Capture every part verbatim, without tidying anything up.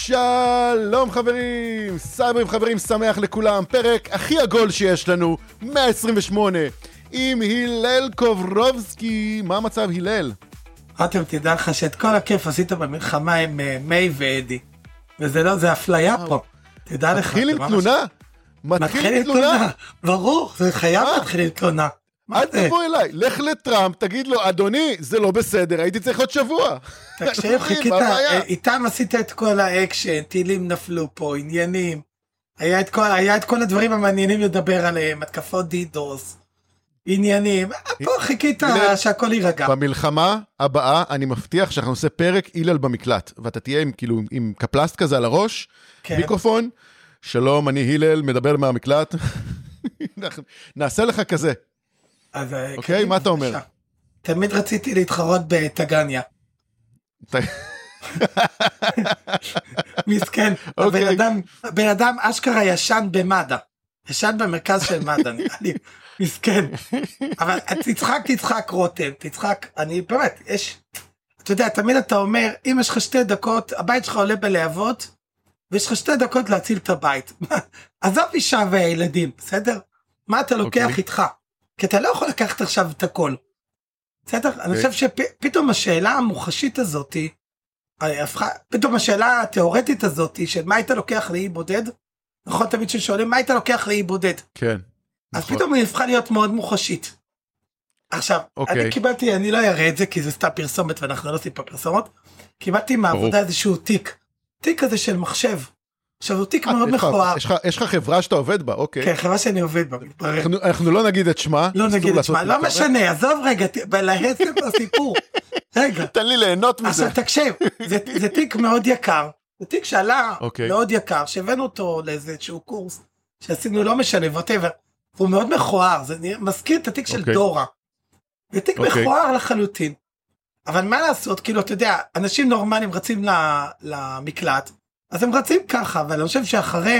שלום חברים, סייברים חברים, שמח לכולם, פרק הכי עגול שיש לנו, מאה עשרים ושמונה, עם הלל קוברובסקי. מה המצב הלל? אתם תדע לך שאת כל הכיף עשית במלחמה עם מי ואדי, וזה לא, זה אפליה פה, תדע לך. מתחיל עם תלונה? מתחיל עם תלונה, ברור, זה חייב להתחיל עם תלונה. אל תבוא אליי, לך לטראמפ, תגיד לו, אדוני, זה לא בסדר, הייתי צריך עוד שבוע. תקשיב, חיכית, איתם עשית את כל האקשן, טילים נפלו פה, עניינים, היה את כל, היה את כל הדברים המעניינים לדבר עליהם, התקפות דידוס, עניינים, פה חיכית שהכל יירגע. במלחמה הבאה, אני מבטיח שאנחנו נעשה פרק הלל במקלט, ואתה תהיה עם, כאילו, עם קפלסט כזה על הראש, מיקרופון, שלום, אני הלל, מדבר מהמקלט, נעשה לך כזה. אוקיי, מה אתה אומר? תמיד רציתי להתחרות בטגניה. מסכן, הבן אדם אשכרה ישן במד"א, ישן במרכז של מד"א, נראה לי, מסכן. אבל תצחק, תצחק רותם, תצחק, אני באמת, יש, אתה יודע, תמיד אתה אומר, אם יש לך שתי דקות, הבית שלך עולה בלהבות, ויש לך שתי דקות להציל את הבית. עזוב אישה וילדים, בסדר? מה אתה לוקח איתך? כי אתה לא יכול לקחת עכשיו את הכל. בסדר? Okay. אני חושב שפתאום השאלה המוחשית הזאת, פתאום השאלה התיאורטית הזאת, של מה היית לוקח לאי בודד, נכון תמיד ששואלים, מה היית לוקח לאי בודד? כן. אז נכון. פתאום היא הפכה להיות מאוד מוחשית. עכשיו, okay. אני קיבלתי, אני לא אראה את זה, כי זה סתם פרסומת, ואנחנו לא עושים פה פרסומות, קיבלתי מהעבודה איזשהו תיק, תיק כזה של מחשב, עכשיו הוא תיק מאוד מכוער. יש לך חברה שאתה עובד בה, אוקיי. כן, חברה שאני עובד בה. אנחנו לא נגיד את שמה. לא נגיד את שמה, לא משנה, עזוב רגע, להסף בסיפור. רגע. תן לי ליהנות מזה. עכשיו תקשיב, זה תיק מאוד יקר, זה תיק שעלה מאוד יקר, שהבאנו אותו לאיזשהו קורס, שעשינו לא משנה, whatever, והוא מאוד מכוער, זה מזכיר את התיק של דורה. זה תיק מכוער לחלוטין. אבל מה לעשות, כאילו, אתה יודע, אנשים נורמליים רצים למקלט, אז הם רצים ככה, אבל אני חושב שאחרי,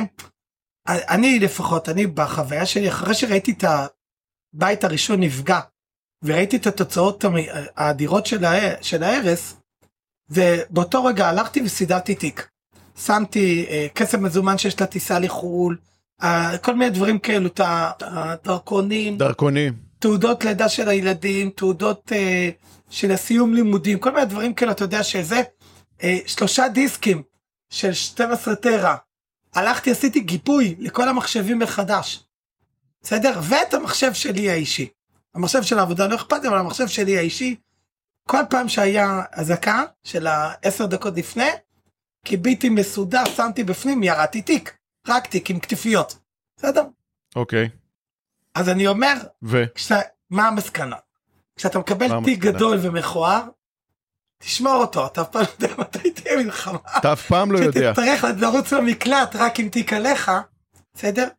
אני לפחות, אני בחוויה שלי, אחרי שראיתי את הבית הראשון נפגע, וראיתי את התוצאות האדירות של, ה, של ההרס, ובאותו רגע הלכתי וסידרתי תיק. שמתי אה, כסף מזומן שיש לה טיסה לחול, אה, כל מיני דברים כאלו, את הדרכונים, דרכונים. תעודות לידה של הילדים, תעודות אה, של הסיום לימודים, כל מיני דברים כאלו, אתה יודע שזה, אה, שלושה דיסקים, של שתים עשרה טרה, הלכתי, עשיתי גיבוי לכל המחשבים מחדש, בסדר? ואת המחשב שלי האישי, המחשב של העבודה לא אכפת, אבל המחשב שלי האישי, כל פעם שהיה הזקה של העשר דקות לפני, קיביתי מסודר, שמתי בפנים, ירדתי תיק, רק תיק עם כתפיות, בסדר? אוקיי. אז אני אומר, ו? כשאתה, מה המסקנה? כשאתה מקבל תיק גדול ומכוער, תשמור אותו, אתה אף פעם לא יודע מתי תהיה מלחמה. אתה אף פעם לא יודע. שתצטרך לרוץ למקלט רק אם תיק עליך, בסדר?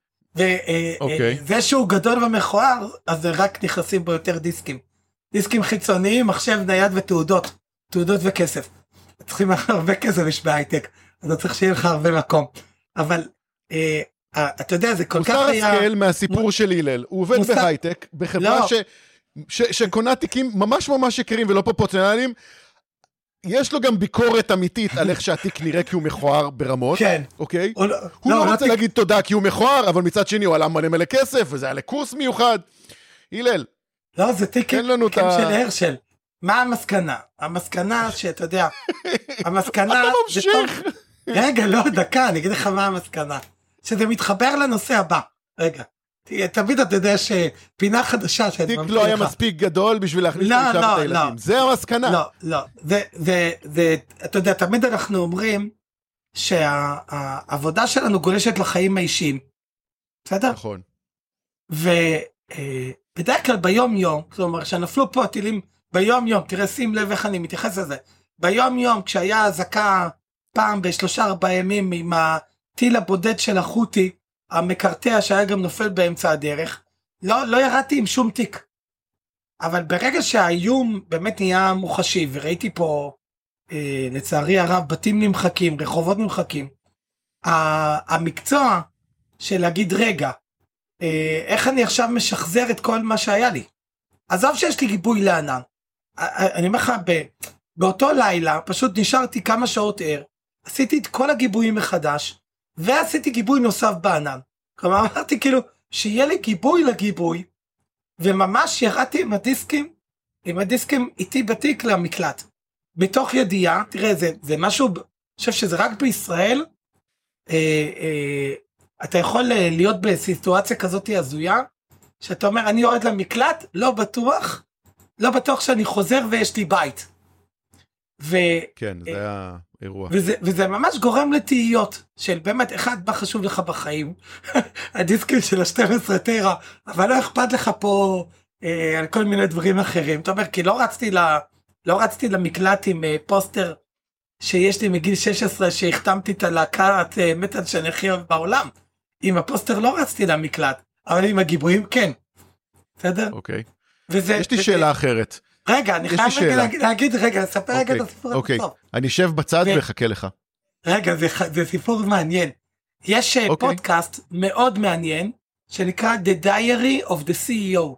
וזה שהוא גדול ומכוער, אז רק נכנסים בו יותר דיסקים. דיסקים חיצוניים, מחשב נייד ותעודות. תעודות וכסף. צריכים הרבה כסף יש בהייטק, אז אתה צריך שיהיה לך הרבה מקום. אבל אתה יודע, זה כל כך היה... מוסר השכל מהסיפור של הלל, הוא עובד בהייטק, בחברה שקונה תיקים ממש ממש יקרים ולא פרופורציונליים, יש לו גם ביקורת אמיתית על איך שהתיק נראה כי הוא מכוער ברמות, כן. אוקיי? הוא לא רוצה להגיד תודה כי הוא מכוער, אבל מצד שני הוא עלה מלא מלא כסף, וזה היה לקורס מיוחד. הלל. לא, זה תיק של הרשל. מה המסקנה? המסקנה שאתה יודע, המסקנה... אתה ממשיך. רגע, לא, דקה, אני אגיד לך מה המסקנה. שזה מתחבר לנושא הבא. רגע. תמיד אתה יודע שפינה חדשה תיק לא היה מספיק גדול בשביל להכניס לשם את הילדים, זה המסקנה. לא, לא, אתה יודע, תמיד אנחנו אומרים שהעבודה שלנו גולשת לחיים האישיים, בסדר? נכון. ובדרך כלל ביום יום, כלומר שנפלו פה הטילים ביום יום, תראה שים לב איך אני מתייחס לזה, ביום יום כשהיה הזקה פעם בשלושה ארבעה ימים עם הטיל הבודד של החותי, המקרטע שהיה גם נופל באמצע הדרך, לא, לא ירדתי עם שום תיק. אבל ברגע שהאיום באמת נהיה מוחשי, וראיתי פה, אה, לצערי הרב, בתים נמחקים, רחובות נמחקים, המקצוע של להגיד רגע, אה, איך אני עכשיו משחזר את כל מה שהיה לי? עזוב שיש לי גיבוי לענן. אני אומר לך, באותו לילה, פשוט נשארתי כמה שעות ער, עשיתי את כל הגיבויים מחדש, ועשיתי גיבוי נוסף בענן. כלומר, אמרתי כאילו, שיהיה לי גיבוי לגיבוי, וממש ירדתי עם הדיסקים, עם הדיסקים איתי בתיק למקלט. מתוך ידיעה, תראה, זה, זה משהו, אני חושב שזה רק בישראל, אה, אה, אתה יכול להיות בסיטואציה כזאת הזויה, שאתה אומר, אני יורד למקלט, לא בטוח, לא בטוח שאני חוזר ויש לי בית. ו, כן, זה היה אירוע. וזה, וזה ממש גורם לתהיות, של באמת, אחד, מה חשוב לך בחיים, הדיסקים של ה-שתים עשרה טרה, אבל לא אכפת לך פה אה, על כל מיני דברים אחרים. אתה אומר, כי לא רצתי, לה, לא רצתי למקלט עם אה, פוסטר, שיש לי מגיל שש עשרה, שהחתמתי את הלהקת אה, מטל שאני הכי אוהב בעולם. עם הפוסטר לא רצתי למקלט, אבל עם הגיבויים כן. בסדר? אוקיי. וזה, יש לי וזה... שאלה אחרת. רגע, אני חייב רגע להגיד, להגיד, רגע, לספר רגע את הסיפור הזה. אוקיי, אני אשב בצד ואחכה לך. רגע, זה, זה סיפור מעניין. יש אוקיי. פודקאסט מאוד מעניין, שנקרא The Diary of the סי אי או.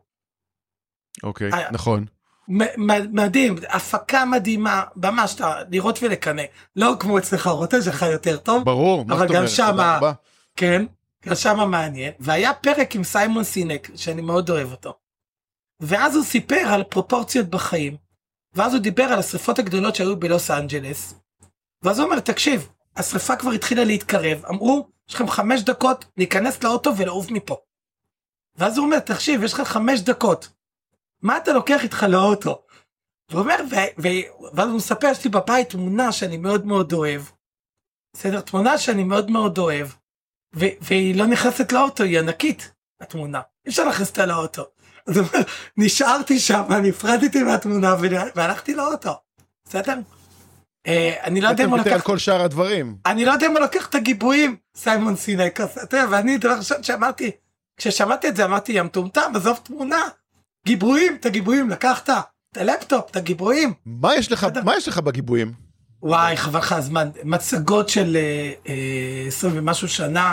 אוקיי, נכון. מדהים, הפקה מדהימה, ממש לראות ולקנה. לא כמו אצלך, רוטה שלך יותר טוב. ברור, מה זאת אומרת? אבל גם שמה, כן, גם שמה מעניין. והיה פרק עם סיימון סינק, שאני מאוד אוהב אותו. ואז הוא סיפר על פרופורציות בחיים, ואז הוא דיבר על השריפות הגדולות שהיו בלוס אנג'לס, ואז הוא אומר, תקשיב, השריפה כבר התחילה להתקרב, אמרו, יש לכם חמש דקות להיכנס לאוטו ולעוף מפה. ואז הוא אומר, תקשיב, יש לך חמש דקות, מה אתה לוקח איתך לאוטו? והוא אומר, ו- ו- ואז הוא מספר, יש לי בבית תמונה שאני מאוד מאוד אוהב, בסדר, תמונה שאני מאוד מאוד אוהב, ו- והיא לא נכנסת לאוטו, היא ענקית, התמונה, אי אפשר להכניס אותה לאוטו. אז נשארתי שם, נפרדתי מהתמונה והלכתי לאוטו, בסדר? אני לא יודע אם הוא לקח... על כל שאר הדברים. אני לא יודע אם הוא לקח את הגיבויים, סיימון סינק, ואני דבר ראשון שאמרתי, כששמעתי את זה אמרתי, ים טומטם, עזוב תמונה, גיבויים, את הגיבויים, לקחת, את הלפטופ, את הגיבויים. מה יש לך, מה יש לך בגיבויים? וואי, חבל לך הזמן, מצגות של עשרים ומשהו שנה,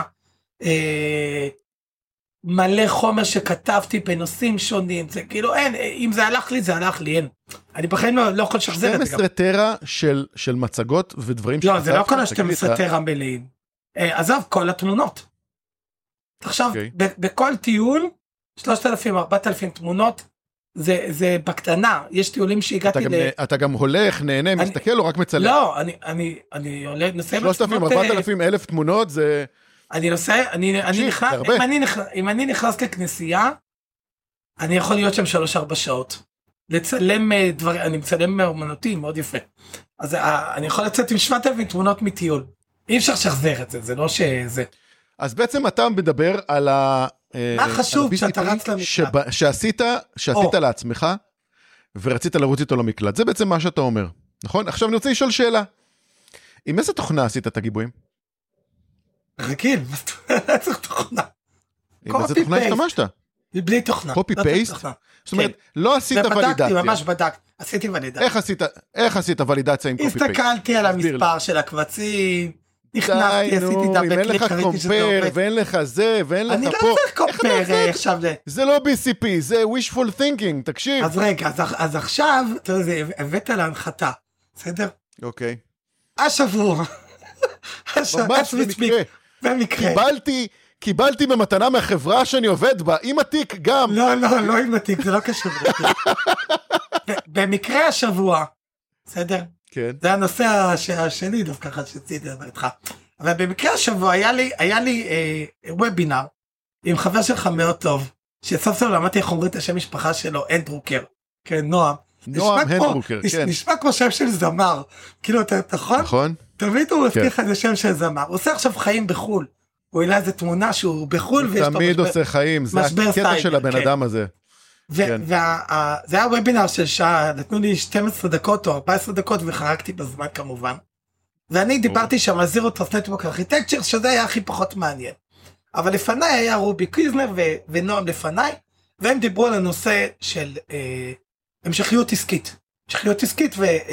מלא חומר שכתבתי בנושאים שונים, זה כאילו אין, אם זה הלך לי, זה הלך לי, אין. אני בחיים לא, לא יכול לשחזר את זה גם. שתים עשרה טרה של, של מצגות ודברים לא, זה לא כל ה-שתים עשרה טרה מלאים. עזוב, כל התמונות. עכשיו, okay. בכל טיול, שלושת אלפים, ארבעת אלפים תמונות, זה, זה בקטנה, יש טיולים שהגעתי אתה ל... גם, אתה גם הולך, נהנה, אני, מסתכל או רק מצלם? לא, אני, אני, אני עולה, נוסע... שלושת אלפים, ארבעת אלפים, אלף תמונות, זה... אני נוסע, אני, אני נכנס, אם אני נכנס, אם אני נכנס לכנסייה, אני יכול להיות שם שלוש ארבע שעות. לצלם דבר, אני מצלם אומנותי, מאוד יפה. אז אני יכול לצאת עם שבעת אלפים תמונות מטיול. אי אפשר לשחזר את זה, זה לא שזה... אז בעצם אתה מדבר על ה... מה חשוב שאתה רץ למקלט? שעשית, שעשית לעצמך, ורצית לרוץ איתו למקלט. זה בעצם מה שאתה אומר, נכון? עכשיו אני רוצה לשאול שאלה. עם איזה תוכנה עשית את הגיבויים? רגיל, מה אתה צריך תוכנה? עם איזה תוכנה השתמשת? בלי תוכנה. קופי פייסט? זאת אומרת, לא עשית ולידציה. ובדקתי, ממש בדקתי, עשיתי ולידציה. איך עשית ולידציה עם קופי פייסט? הסתכלתי על המספר של הקבצים, נכנסתי, עשיתי דאבל קליק, ראיתי שזה עובד. ואין לך זה, ואין לך פה. אני לא צריך קומפר עכשיו. זה לא בי סי פי, זה wishful thinking, תקשיב. אז רגע, אז עכשיו, אתה יודע, הבאת להנחתה, בסדר? אוקיי. השבוע. ממש במקרה. במקרה. קיבלתי, קיבלתי במתנה מהחברה שאני עובד בה, עם התיק גם. לא, לא, לא עם התיק, זה לא קשור. במקרה השבוע, בסדר? כן. זה הנושא השני דווקא אחד שציתי לדבר איתך. אבל במקרה השבוע היה לי, היה לי אה, וובינר עם חבר שלך מאוד טוב, שסוף סוף למדתי איך אומרים את השם משפחה שלו, הנדרוקר. כן, נועם. נועם הנדרוקר, נש, כן. נשמע כמו שם של זמר. כאילו, אתה נכון? נכון. תמיד הוא מבטיח כן. איזה שם של זמר. הוא עושה עכשיו חיים בחול. הוא העלה איזה תמונה שהוא בחול ויש לו תמיד עושה חיים, זה הקטע של הבן אדם הזה. וזה היה וובינר של שעה, נתנו לי שתים עשרה דקות או ארבע עשרה דקות וחרקתי בזמן כמובן. ואני דיברתי שם על זירו טרסט נטוורק ארכיטקצ'ר, שזה היה הכי פחות מעניין. אבל לפניי היה רובי קיזנר ונועם לפניי, והם דיברו על הנושא של המשכיות עסקית. המשכיות עסקית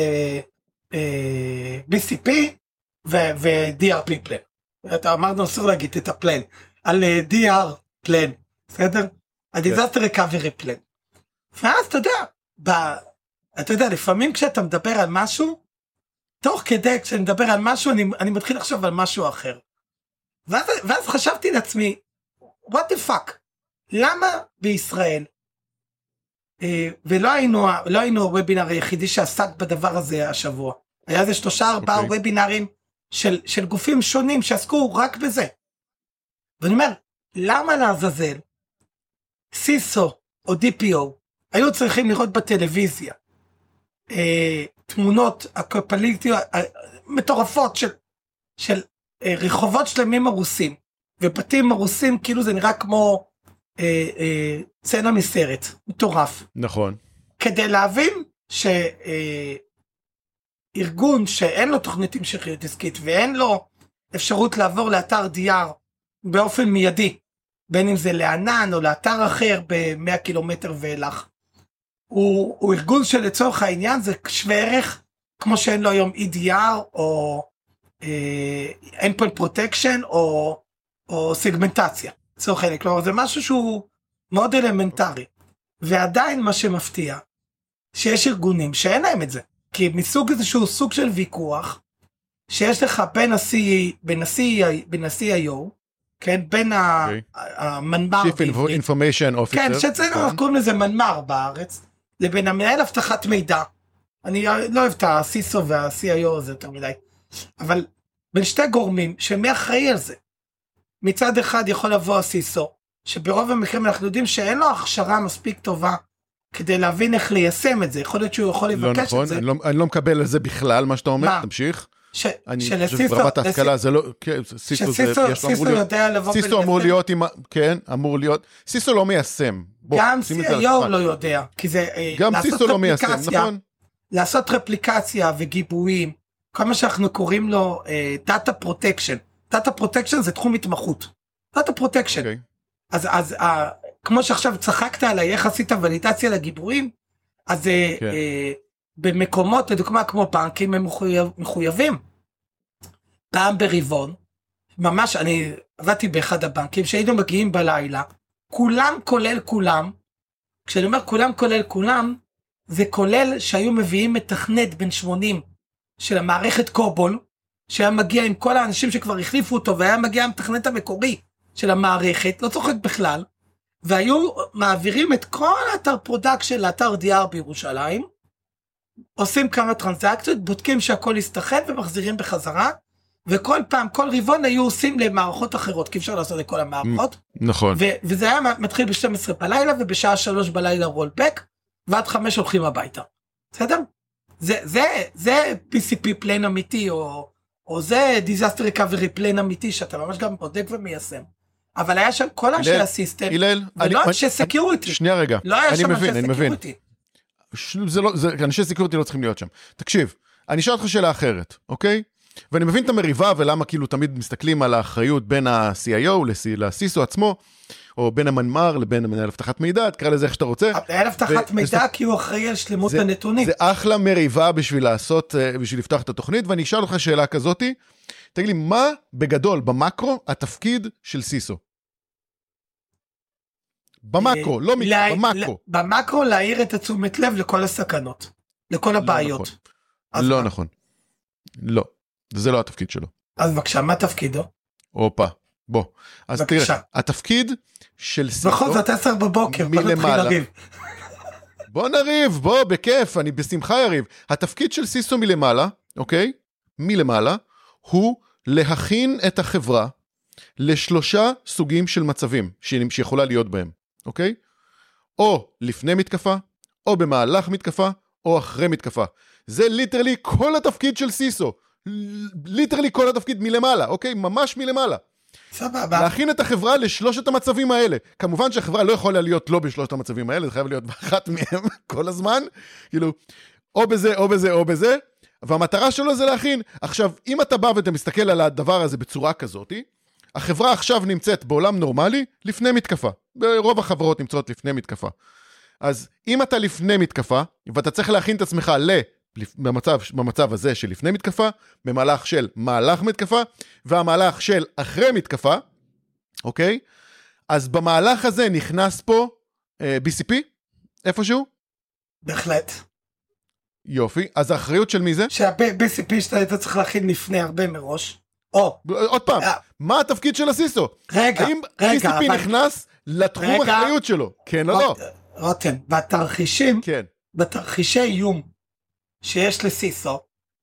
ו-בי סי פי ו-די אר פי פלן. אתה אמרנו אסור להגיד את הפלן, על די אר פלן, בסדר? ה-Disaster Recovery Plan. ואז אתה יודע, ב... אתה יודע, לפעמים כשאתה מדבר על משהו, תוך כדי, כשאני מדבר על משהו, אני, אני מתחיל לחשוב על משהו אחר. ואז, ואז חשבתי לעצמי, what the fuck? למה בישראל, אה, ולא היינו, לא היינו הוובינר היחידי שעסק בדבר הזה השבוע. היה איזה שלושה, ארבעה okay. וובינרים של, של גופים שונים שעסקו רק בזה. ואני אומר, למה לעזאזל, סיסו או די פי או, היו צריכים לראות בטלוויזיה, אה, תמונות הקופליטיות, מטורפות של, של אה, רחובות שלמים הרוסים, ובתים הרוסים, כאילו זה נראה כמו אה, אה, צנה מסרט, מטורף. נכון. כדי להבין שארגון אה, שאין לו תוכנית המשכיות עסקית, ואין לו אפשרות לעבור לאתר דייר באופן מיידי, בין אם זה לענן או לאתר אחר ב-מאה קילומטר ואילך, הוא, הוא ארגון שלצורך העניין זה שווה ערך, כמו שאין לו היום אי די אר או אה, endpoint protection או, או סגמנטציה. לצורך העניין, כלומר זה משהו שהוא מאוד אלמנטרי. ועדיין מה שמפתיע, שיש ארגונים שאין להם את זה. כי מסוג איזשהו סוג של ויכוח, שיש לך בין ה-סי איי או, כן, בין המנמ"ר, Chief Information Officer, כן, שאצלנו אנחנו קוראים לזה מנמ"ר בארץ, לבין המנהל הבטחת מידע. אני לא אוהב את ה-סיסו וה-סי איי או הזה יותר מדי, אבל בין שתי גורמים שמי אחראי על זה. מצד אחד יכול לבוא ה-סיסו, שברוב המקרים אנחנו יודעים שאין לו הכשרה מספיק טובה, כדי להבין איך ליישם את זה. יכול להיות שהוא יכול לבקש לא נכון, את זה. אני לא, אני לא מקבל על זה בכלל מה שאתה אומר, מה? תמשיך. ש... אני שלסיסו, חושב ברמת ההשכלה זה לא, סיסו זה, סיסו יודע לבוא וליישם. סיסו אמור להיות, כן, אמור להיות, סיסו לא מיישם. גם סי איי או לא יודע, כי זה, גם סיסו לא מיישם, נכון? לעשות רפליקציה וגיבויים, כל מה שאנחנו קוראים לו דאטה פרוטקשן. דאטה פרוטקשן זה תחום התמחות. דאטה פרוטקשן. אז, אז כמו שעכשיו צחקת עליי, איך עשית ולידציה לגיבויים, אז במקומות, לדוגמה כמו בנקים, הם מחויבים. פעם ברבעון, ממש, אני עבדתי באחד הבנקים, שהיינו מגיעים בלילה, כולם כולל כולם, כשאני אומר כולם כולל כולם, זה כולל שהיו מביאים מתכנת בן שמונים, של המערכת קובול, שהיה מגיע עם כל האנשים שכבר החליפו אותו, והיה מגיע המתכנת המקורי של המערכת, לא צוחק בכלל, והיו מעבירים את כל האתר פרודקשן לאתר די אר בירושלים, עושים כמה טרנזקציות, בודקים שהכל יסתכן ומחזירים בחזרה, וכל פעם, כל רבעון היו עושים למערכות אחרות, כי אפשר לעשות לכל המערכות. נכון. ו- וזה היה מתחיל ב-שתים עשרה בלילה, ובשעה שלוש בלילה רולבק, ועד חמש הולכים הביתה. בסדר? זה, זה, זה פי סי פי פלן אמיתי, או, או זה Disaster Recovery פלן אמיתי, שאתה ממש גם בודק ומיישם. אבל היה שם כל אנשי הסיסטם, ולא אנשי סקיוריטי. שנייה רגע, לא היה שם אנשי סקיוריטי. זה לא, זה, אנשי סקיוריטי לא צריכים להיות שם. תקשיב, אני אשאל אותך שאלה אחרת, אוקיי? ואני מבין את המריבה, ולמה כאילו תמיד מסתכלים על האחריות בין ה-סי איי או לסיסו עצמו, או בין המנמ"ר לבין המנהל הבטחת מידע, תקרא לזה איך שאתה רוצה. המנהל הבטחת מידע כי הוא אחראי על שלמות הנתונים. זה אחלה מריבה בשביל לעשות, בשביל לפתוח את התוכנית, ואני אשאל אותך שאלה כזאת, תגיד לי, מה בגדול, במקרו, התפקיד של סיסו? במקרו, לא מיקרו, במקרו. במקרו להעיר את התשומת לב לכל הסכנות, לכל הבעיות. לא נכון. לא. זה לא התפקיד שלו. אז בבקשה, מה תפקידו? אופה, בוא. אז תראה, התפקיד של סיסו... בכל זאת עשר בבוקר, בוא נתחיל לריב. בוא נריב, בוא, בכיף, אני בשמחה יריב. התפקיד של סיסו מלמעלה, אוקיי? מלמעלה, הוא להכין את החברה לשלושה סוגים של מצבים שיכולה להיות בהם, אוקיי? או לפני מתקפה, או במהלך מתקפה, או אחרי מתקפה. זה ליטרלי כל התפקיד של סיסו. ליטרלי כל התפקיד מלמעלה, אוקיי? ממש מלמעלה. סבבה. להכין את החברה לשלושת המצבים האלה. כמובן שהחברה לא יכולה להיות לא בשלושת המצבים האלה, זה חייב להיות באחת מהם כל הזמן. כאילו, או בזה, או בזה, או בזה. והמטרה שלו זה להכין. עכשיו, אם אתה בא ואתה מסתכל על הדבר הזה בצורה כזאת, החברה עכשיו נמצאת בעולם נורמלי לפני מתקפה. ברוב החברות נמצאות לפני מתקפה. אז אם אתה לפני מתקפה, ואתה צריך להכין את עצמך ל... במצב, במצב הזה של לפני מתקפה, במהלך של מהלך מתקפה, והמהלך של אחרי מתקפה, אוקיי? אז במהלך הזה נכנס פה אה, בי סי פי, איפשהו? בהחלט. יופי, אז האחריות של מי זה? שה-בי סי פי שאתה היית צריך להכין לפני הרבה מראש. או. עוד פעם, מה התפקיד של הסיסו? רגע, האם רגע. בי סי פי נכנס לתחום האחריות שלו? כן או לא? רותם, בתרחישים, כן. בתרחישי איום שיש לסיסו,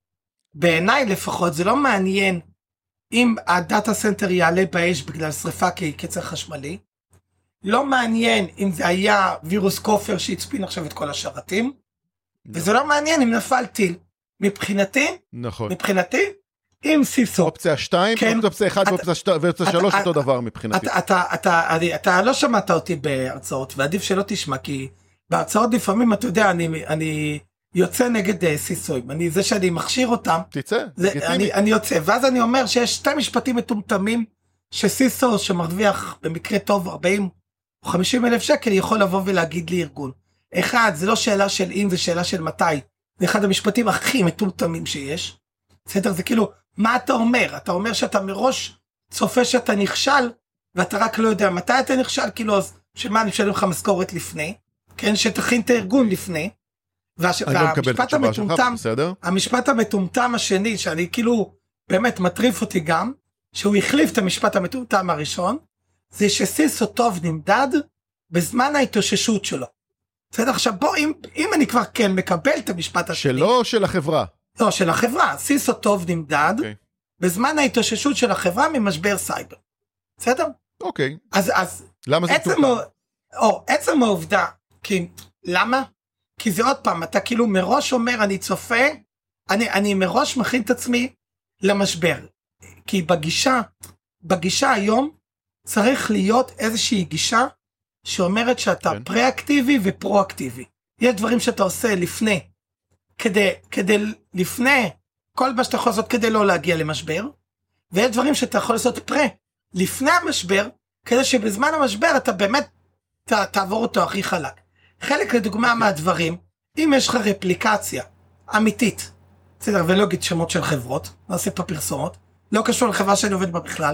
בעיניי לפחות זה לא מעניין אם הדאטה סנטר יעלה באש בגלל שריפה כקצר חשמלי, לא מעניין אם זה היה וירוס כופר שהצפין עכשיו את כל השרתים, וזה לא מעניין אם נפל טיל. מבחינתי, נכון. מבחינתי, אם סיסו. אופציה שתיים, אופציה אחת ואופציה שלוש אותו דבר מבחינתי. אתה לא שמעת אותי בהרצאות, ועדיף שלא תשמע, כי בהרצאות לפעמים, אתה יודע, אני יוצא נגד סיסויים. אני זה שאני מכשיר אותם. תצא, לגיטימי. אני יוצא, ואז אני אומר שיש שתי משפטים מטומטמים, שסיסו שמרוויח במקרה טוב ארבעים או חמישים אלף שקל, יכול לבוא ולהגיד לי ארגון. אחד, זה לא שאלה של אם, זה שאלה של מתי. זה אחד המשפטים הכי מטומטמים שיש. בסדר, זה כאילו, מה אתה אומר? אתה אומר שאתה מראש צופה שאתה נכשל, ואתה רק לא יודע מתי אתה נכשל, כאילו, אז שמה אני משלם לך משכורת לפני, כן, שתכין את הארגון לפני, והש... והמשפט המטומטם, המשפט המטומטם השני, שאני כאילו, באמת מטריף אותי גם, שהוא החליף את המשפט המטומטם הראשון, זה שסיסו טוב נמדד, בזמן ההתאוששות שלו. בסדר, עכשיו בוא, אם, אם אני כבר כן מקבל את המשפט השני. שלו או של החברה? לא, של החברה. סיסו טוב נמדד, okay. בזמן ההתאוששות של החברה ממשבר סייבר. בסדר? אוקיי. Okay. אז, אז, למה זה עצם, או, או, עצם העובדה, כי, למה? כי זה עוד פעם, אתה כאילו מראש אומר, אני צופה, אני, אני מראש מכין את עצמי למשבר. כי בגישה, בגישה היום, צריך להיות איזושהי גישה, שאומרת שאתה כן. פרה-אקטיבי ופרו-אקטיבי. יש דברים שאתה עושה לפני, כדי, כדי לפני, כל מה שאתה יכול לעשות כדי לא להגיע למשבר, ויש דברים שאתה יכול לעשות פרה, לפני המשבר, כדי שבזמן המשבר אתה באמת ת, תעבור אותו הכי חלק. חלק לדוגמה מהדברים, אם יש לך רפליקציה אמיתית, בסדר, ולא אגיד שמות של חברות, לא עושה פה פרסומות, לא קשור לחברה שאני עובד בה בכלל,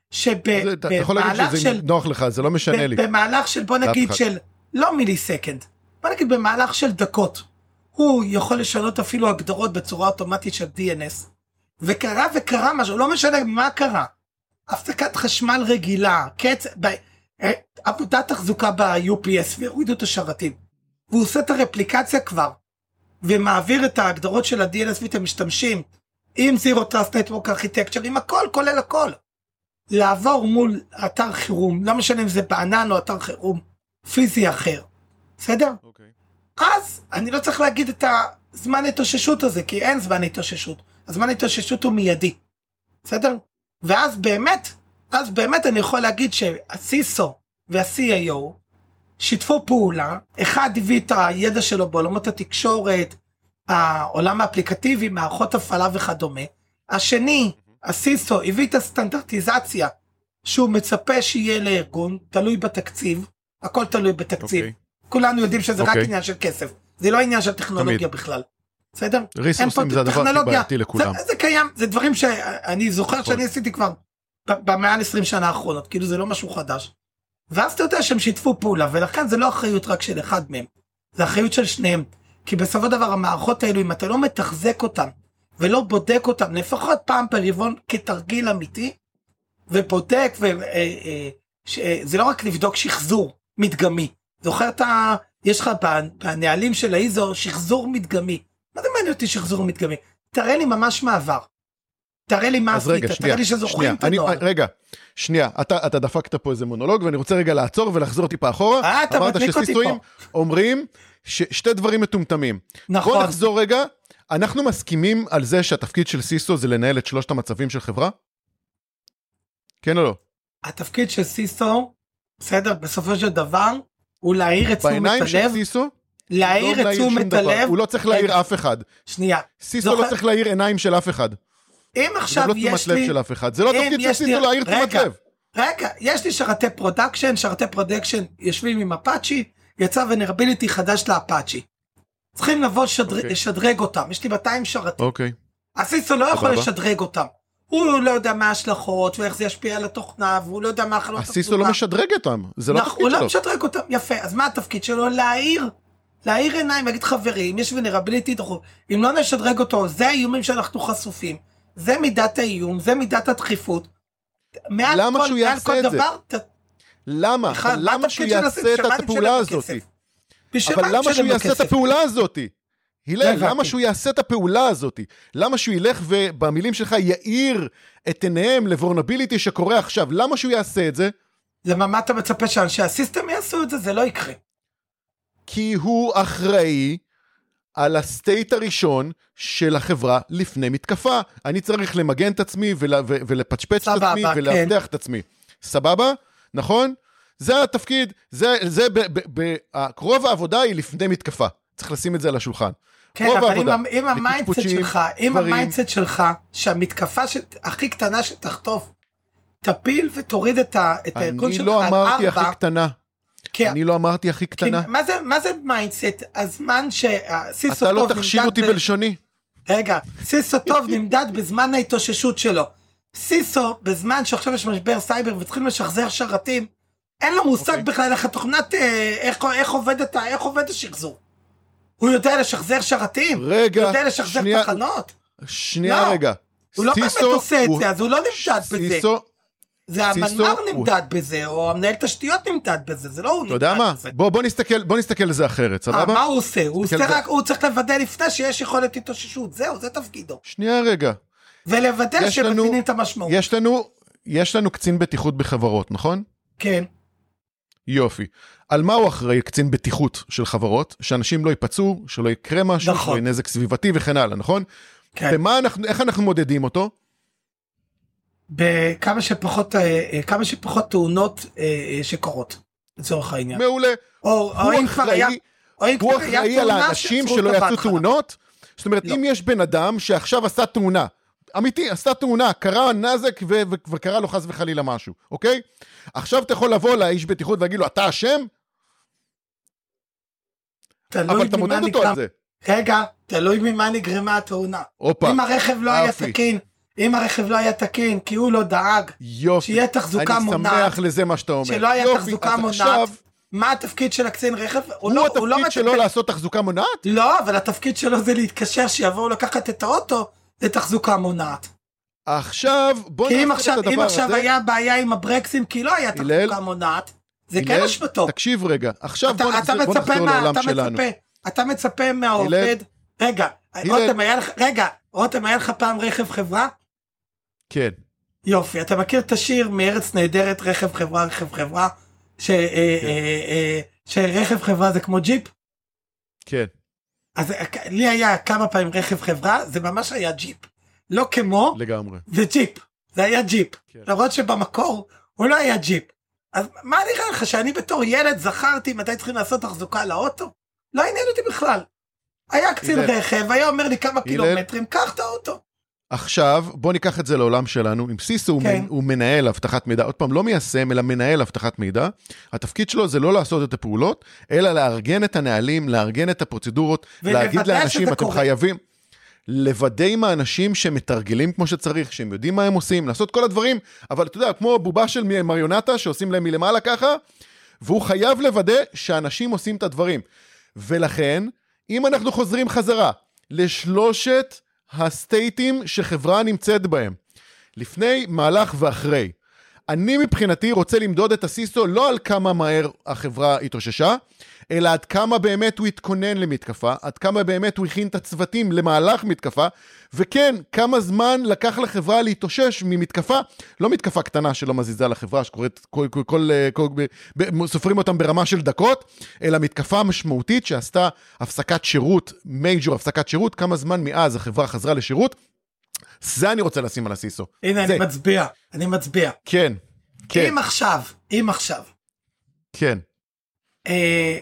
שבמהלך של, נוח לך, זה לא משנה לי. במהלך של, בוא נגיד של, לא מילי סקנד, בוא נגיד במהלך של דקות, הוא יכול לשנות אפילו הגדרות בצורה אוטומטית של די אן אס, וקרה וקרה משהו, לא משנה מה קרה, הפסקת חשמל רגילה, קץ, עבודת תחזוקה ב-יו פי אס, והורידו את השרתים, והוא עושה את הרפליקציה כבר, ומעביר את ההגדרות של ה-די אן אס ואת המשתמשים, עם Zero Trust Network Architecture, עם הכל, כולל הכל. לעבור מול אתר חירום, לא משנה אם זה בענן או אתר חירום, פיזי אחר. בסדר? אוקיי. אז אני לא צריך להגיד את הזמן התאוששות הזה, כי אין זמן התאוששות. הזמן התאוששות הוא מיידי. בסדר? ואז באמת, אז באמת אני יכול להגיד שהסיסו וה-סי איי או שיתפו פעולה, אחד הביא את הידע שלו בעולמות התקשורת, העולם האפליקטיבי, מערכות הפעלה וכדומה. השני, הסיסו הביא את הסטנדרטיזציה שהוא מצפה שיהיה לארגון, תלוי בתקציב, הכל תלוי בתקציב. Okay. כולנו יודעים שזה okay. רק עניין של כסף, זה לא עניין של טכנולוגיה תמיד. בכלל. בסדר? ריסורסים זה הדבר הכי בעייתי לכולם. זה, זה קיים, זה דברים שאני זוכר okay. שאני עשיתי כבר במאה עשרים שנה האחרונות, כאילו זה לא משהו חדש. ואז אתה יודע שהם שיתפו פעולה, ולכן זה לא אחריות רק של אחד מהם, זה אחריות של שניהם. כי בסופו דבר המערכות האלו, אם אתה לא מתחזק אותם, ולא בודק אותם, לפחות פעם ברבעון כתרגיל אמיתי, ובודק, וזה לא רק לבדוק שחזור מדגמי. זוכר את ה... יש לך בנהלים של האיזו שחזור מדגמי. מה זה מעניין אותי שחזור מדגמי? תראה לי ממש מעבר. תראה לי מה עשית, תראה לי שזוכרים את הנוער. רגע, שנייה, אתה, אתה דפקת פה איזה מונולוג, ואני רוצה רגע לעצור ולחזור טיפה אחורה. אה, אתה מדליק אותי פה. אומרים ששתי דברים מטומטמים. נכון. בוא נחזור רגע, אנחנו מסכימים על זה שהתפקיד של סיסו זה לנהל את שלושת המצבים של חברה? כן או לא? התפקיד של סיסו, בסדר, בסופו של דבר, הוא להעיר את תשומת הלב. בעיניים של סיסו? להעיר את תשומת הלב. הוא לא צריך להעיר אף אחד. שנייה. סיסו לא צריך להעיר עיניים של אף אחד. אם עכשיו יש לי... של אף אחד. זה לא תפקיד של סיסו להעיר תשומת לב. רגע, יש לי שרתי פרודקשן, שרתי פרודקשן יושבים עם אפאצ'י, יצא ונרביליטי חדש לאפאצ'י. צריכים לבוא לשדרג אותם, יש לי מאתיים שרתים. אוקיי. הסיסו לא יכול לשדרג אותם. הוא לא יודע מה ההשלכות, ואיך זה ישפיע על התוכנה, והוא לא יודע מה החלות. הסיסו לא משדרג אותם, זה לא תפקיד שלו. הוא לא משדרג אותם, יפה. אז מה התפקיד שלו? להעיר, להאיר עיניים, להגיד חברים, יש ונרביליטי דחוף, אם לא נשדרג אותו, זה האיומים שאנחנו חשופים, זה מידת האיום, זה מידת הדחיפות, למה כל, שהוא יעשה את זה? דבר, ת... למה? אחד, למה שהוא יעשה את הפעולה הזאת? אבל למה שהוא יעשה את הפעולה הזאת? הלל, למה שהוא יעשה את הפעולה הזאת? למה שהוא ילך ובמילים שלך יאיר את עיניהם לוורנביליטי שקורה עכשיו? למה שהוא יעשה את זה? למה אתה מצפה שאנשי הסיסטם יעשו את זה? זה לא יקרה. כי הוא אחראי על הסטייט הראשון של החברה לפני מתקפה. אני צריך למגן את עצמי ולפצ'פץ את עצמי ולהבטח את עצמי. סבבה? נכון? זה התפקיד, זה, זה, רוב העבודה היא לפני מתקפה. צריך לשים את זה על השולחן. כן, אבל אם המיינדסט שלך, אם המיינדסט שלך, שהמתקפה הכי קטנה שתחטוף, תפיל ותוריד את הארגון שלך על ארבע. אני לא אמרתי הכי קטנה. אני לא אמרתי הכי קטנה. מה זה מיינדסט? הזמן שסיסו טוב... אתה לא תכשיל אותי בלשוני. רגע, סיסו טוב נמדד בזמן ההתאוששות שלו. סיסו, בזמן שעכשיו יש משבר סייבר וצריכים לשחזר שרתים, אין לו מושג בכלל איך התוכנת, איך עובד השחזור. הוא יודע לשחזר שרתים? רגע, הוא יודע לשחזר שנייה, תחנות? שנייה לא, רגע. הוא לא באמת עושה את זה, אז הוא לא נמדד בזה. סיסו, זה המנמר נמדד בזה, או המנהל תשתיות נמדד בזה, זה לא הוא נמדד בזה. אתה יודע מה? בוא, בוא נסתכל, בוא נסתכל לזה אחרת, סבבה? מה הוא עושה? הוא עושה רק, הוא צריך לוודא לפני שיש יכולת התאוששות, זהו, זה תפקידו. שנייה רגע. ולוודא שמבינים את המשמעות. יש לנו, יש לנו קצין בטיחות בחברות, נכון? כן. יופי. על מה הוא אחראי קצין בטיחות של חברות? שאנשים לא ייפצעו, שלא יקרה משהו, נכון. שלא יהיה נזק סביבתי וכן הלאה, נכון? כן. ומה אנחנו, איך אנחנו מודדים אותו? בכמה שפחות, כמה שפחות תאונות שקורות, לצורך העניין. מעולה. או, הוא או אחראי, היה, או הוא אחראי על האנשים שלא יעשו תאונות? זאת אומרת, לא. אם יש בן אדם שעכשיו עשה תאונה, אמיתי, עשה תאונה, קרה נזק ו- ו- וקרה לו חס וחלילה משהו, אוקיי? עכשיו אתה יכול לבוא לאיש בטיחות ולהגיד לו, אתה אשם? אבל אתה מודד אותו על זה. רגע, תלוי ממה נגרמה התאונה. אופה. אם הרכב לא היה תקין, אם הרכב לא היה תקין, כי הוא לא דאג, יופי. שיהיה תחזוקה מונעת. אני שמח לזה מה שאתה אומר. שלא היה יופי, תחזוקה מונעת. עכשיו... מה התפקיד של הקצין רכב? הוא, הוא לא, התפקיד הוא לא שלו מתקן... לעשות תחזוקה מונעת? לא, אבל התפקיד שלו זה להתקשר שיבואו לקחת את האוטו לתחזוקה מונעת. עכשיו, בוא נעשה את הדבר הזה. אם עכשיו היה בעיה עם הברקסים, כי לא היה תחזוקה מונעת, זה כן אשמתו. תקשיב רגע, עכשיו בוא נחזור לעולם שלנו. אתה מצפה מהעובד, רגע, רותם, היה לך פעם רכב חברה? כן. יופי, אתה מכיר את השיר מארץ נהדרת, רכב חברה, רכב חברה, שרכב חברה זה כמו ג'יפ? כן. אז לי היה כמה פעמים רכב חברה, זה ממש היה ג'יפ. לא כמו, לגמרי. זה ג'יפ, זה היה ג'יפ. למרות שבמקור הוא לא היה ג'יפ. אז מה נראה לך שאני בתור ילד זכרתי מתי צריכים לעשות תחזוקה לאוטו? לא עניין אותי בכלל. היה קצין רכב, היה אומר לי כמה קילומטרים, קח את האוטו. עכשיו, בוא ניקח את זה לעולם שלנו. עם סיסו כן. הוא מנהל הבטחת מידע, עוד פעם לא מיישם, אלא מנהל הבטחת מידע. התפקיד שלו זה לא לעשות את הפעולות, אלא לארגן את הנהלים, לארגן את הפרוצדורות, להגיד לאנשים, אתם קורה. חייבים, לוודא עם האנשים שמתרגלים כמו שצריך, שהם יודעים מה הם עושים, לעשות כל הדברים, אבל אתה יודע, כמו בובה של מריונטה, שעושים להם מלמעלה ככה, והוא חייב לוודא שאנשים עושים את הדברים. ולכן, אם אנחנו חוזרים חזרה לשלושת הסטייטים שחברה נמצאת בהם, לפני, מהלך ואחרי, אני מבחינתי רוצה למדוד את הסיסו לא על כמה מהר החברה התאוששה, אלא עד כמה באמת הוא התכונן למתקפה, עד כמה באמת הוא הכין את הצוותים למהלך מתקפה, וכן, כמה זמן לקח לחברה להתאושש ממתקפה, לא מתקפה קטנה שלא מזיזה לחברה, שקורית, כל, כל, כל, כל, ב, סופרים אותם ברמה של דקות, אלא מתקפה משמעותית שעשתה הפסקת שירות, מייג'ור הפסקת שירות, כמה זמן מאז החברה חזרה לשירות, זה אני רוצה לשים על הסיסו. הנה, זה. אני מצביע, אני מצביע. כן, כן. אם עכשיו, אם עכשיו. כן. אה,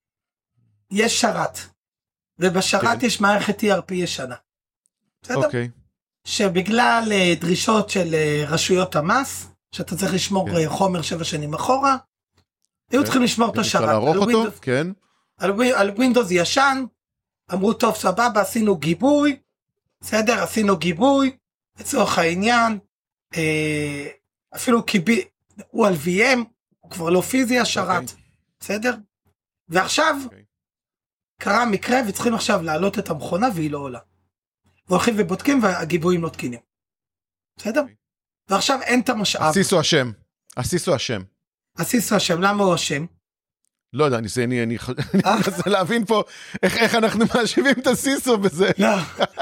יש שרת, ובשרת כן. יש מערכת אי אר פי ישנה. בסדר? אוקיי. שבגלל uh, דרישות של uh, רשויות המס, שאתה צריך לשמור כן. uh, חומר שבע שנים אחורה, כן. היו צריכים לשמור את השרת. לערוך אותו, ווינדוס, כן. על, על ווינדוס ישן, אמרו טוב סבבה, עשינו גיבוי, בסדר, עשינו גיבוי, לצורך העניין, אה, אפילו קיבי, הוא על וי אם, הוא כבר לא פיזי השרת, okay. בסדר? ועכשיו, okay. קרה מקרה וצריכים עכשיו להעלות את המכונה והיא לא עולה. והולכים ובודקים והגיבויים לא תקינים. בסדר? ועכשיו אין את המשאב. הסיסו השם. הסיסו השם. הסיסו השם, למה הוא השם? לא יודע, אני מנסה להבין פה איך אנחנו מאשימים את הסיסו בזה. לא.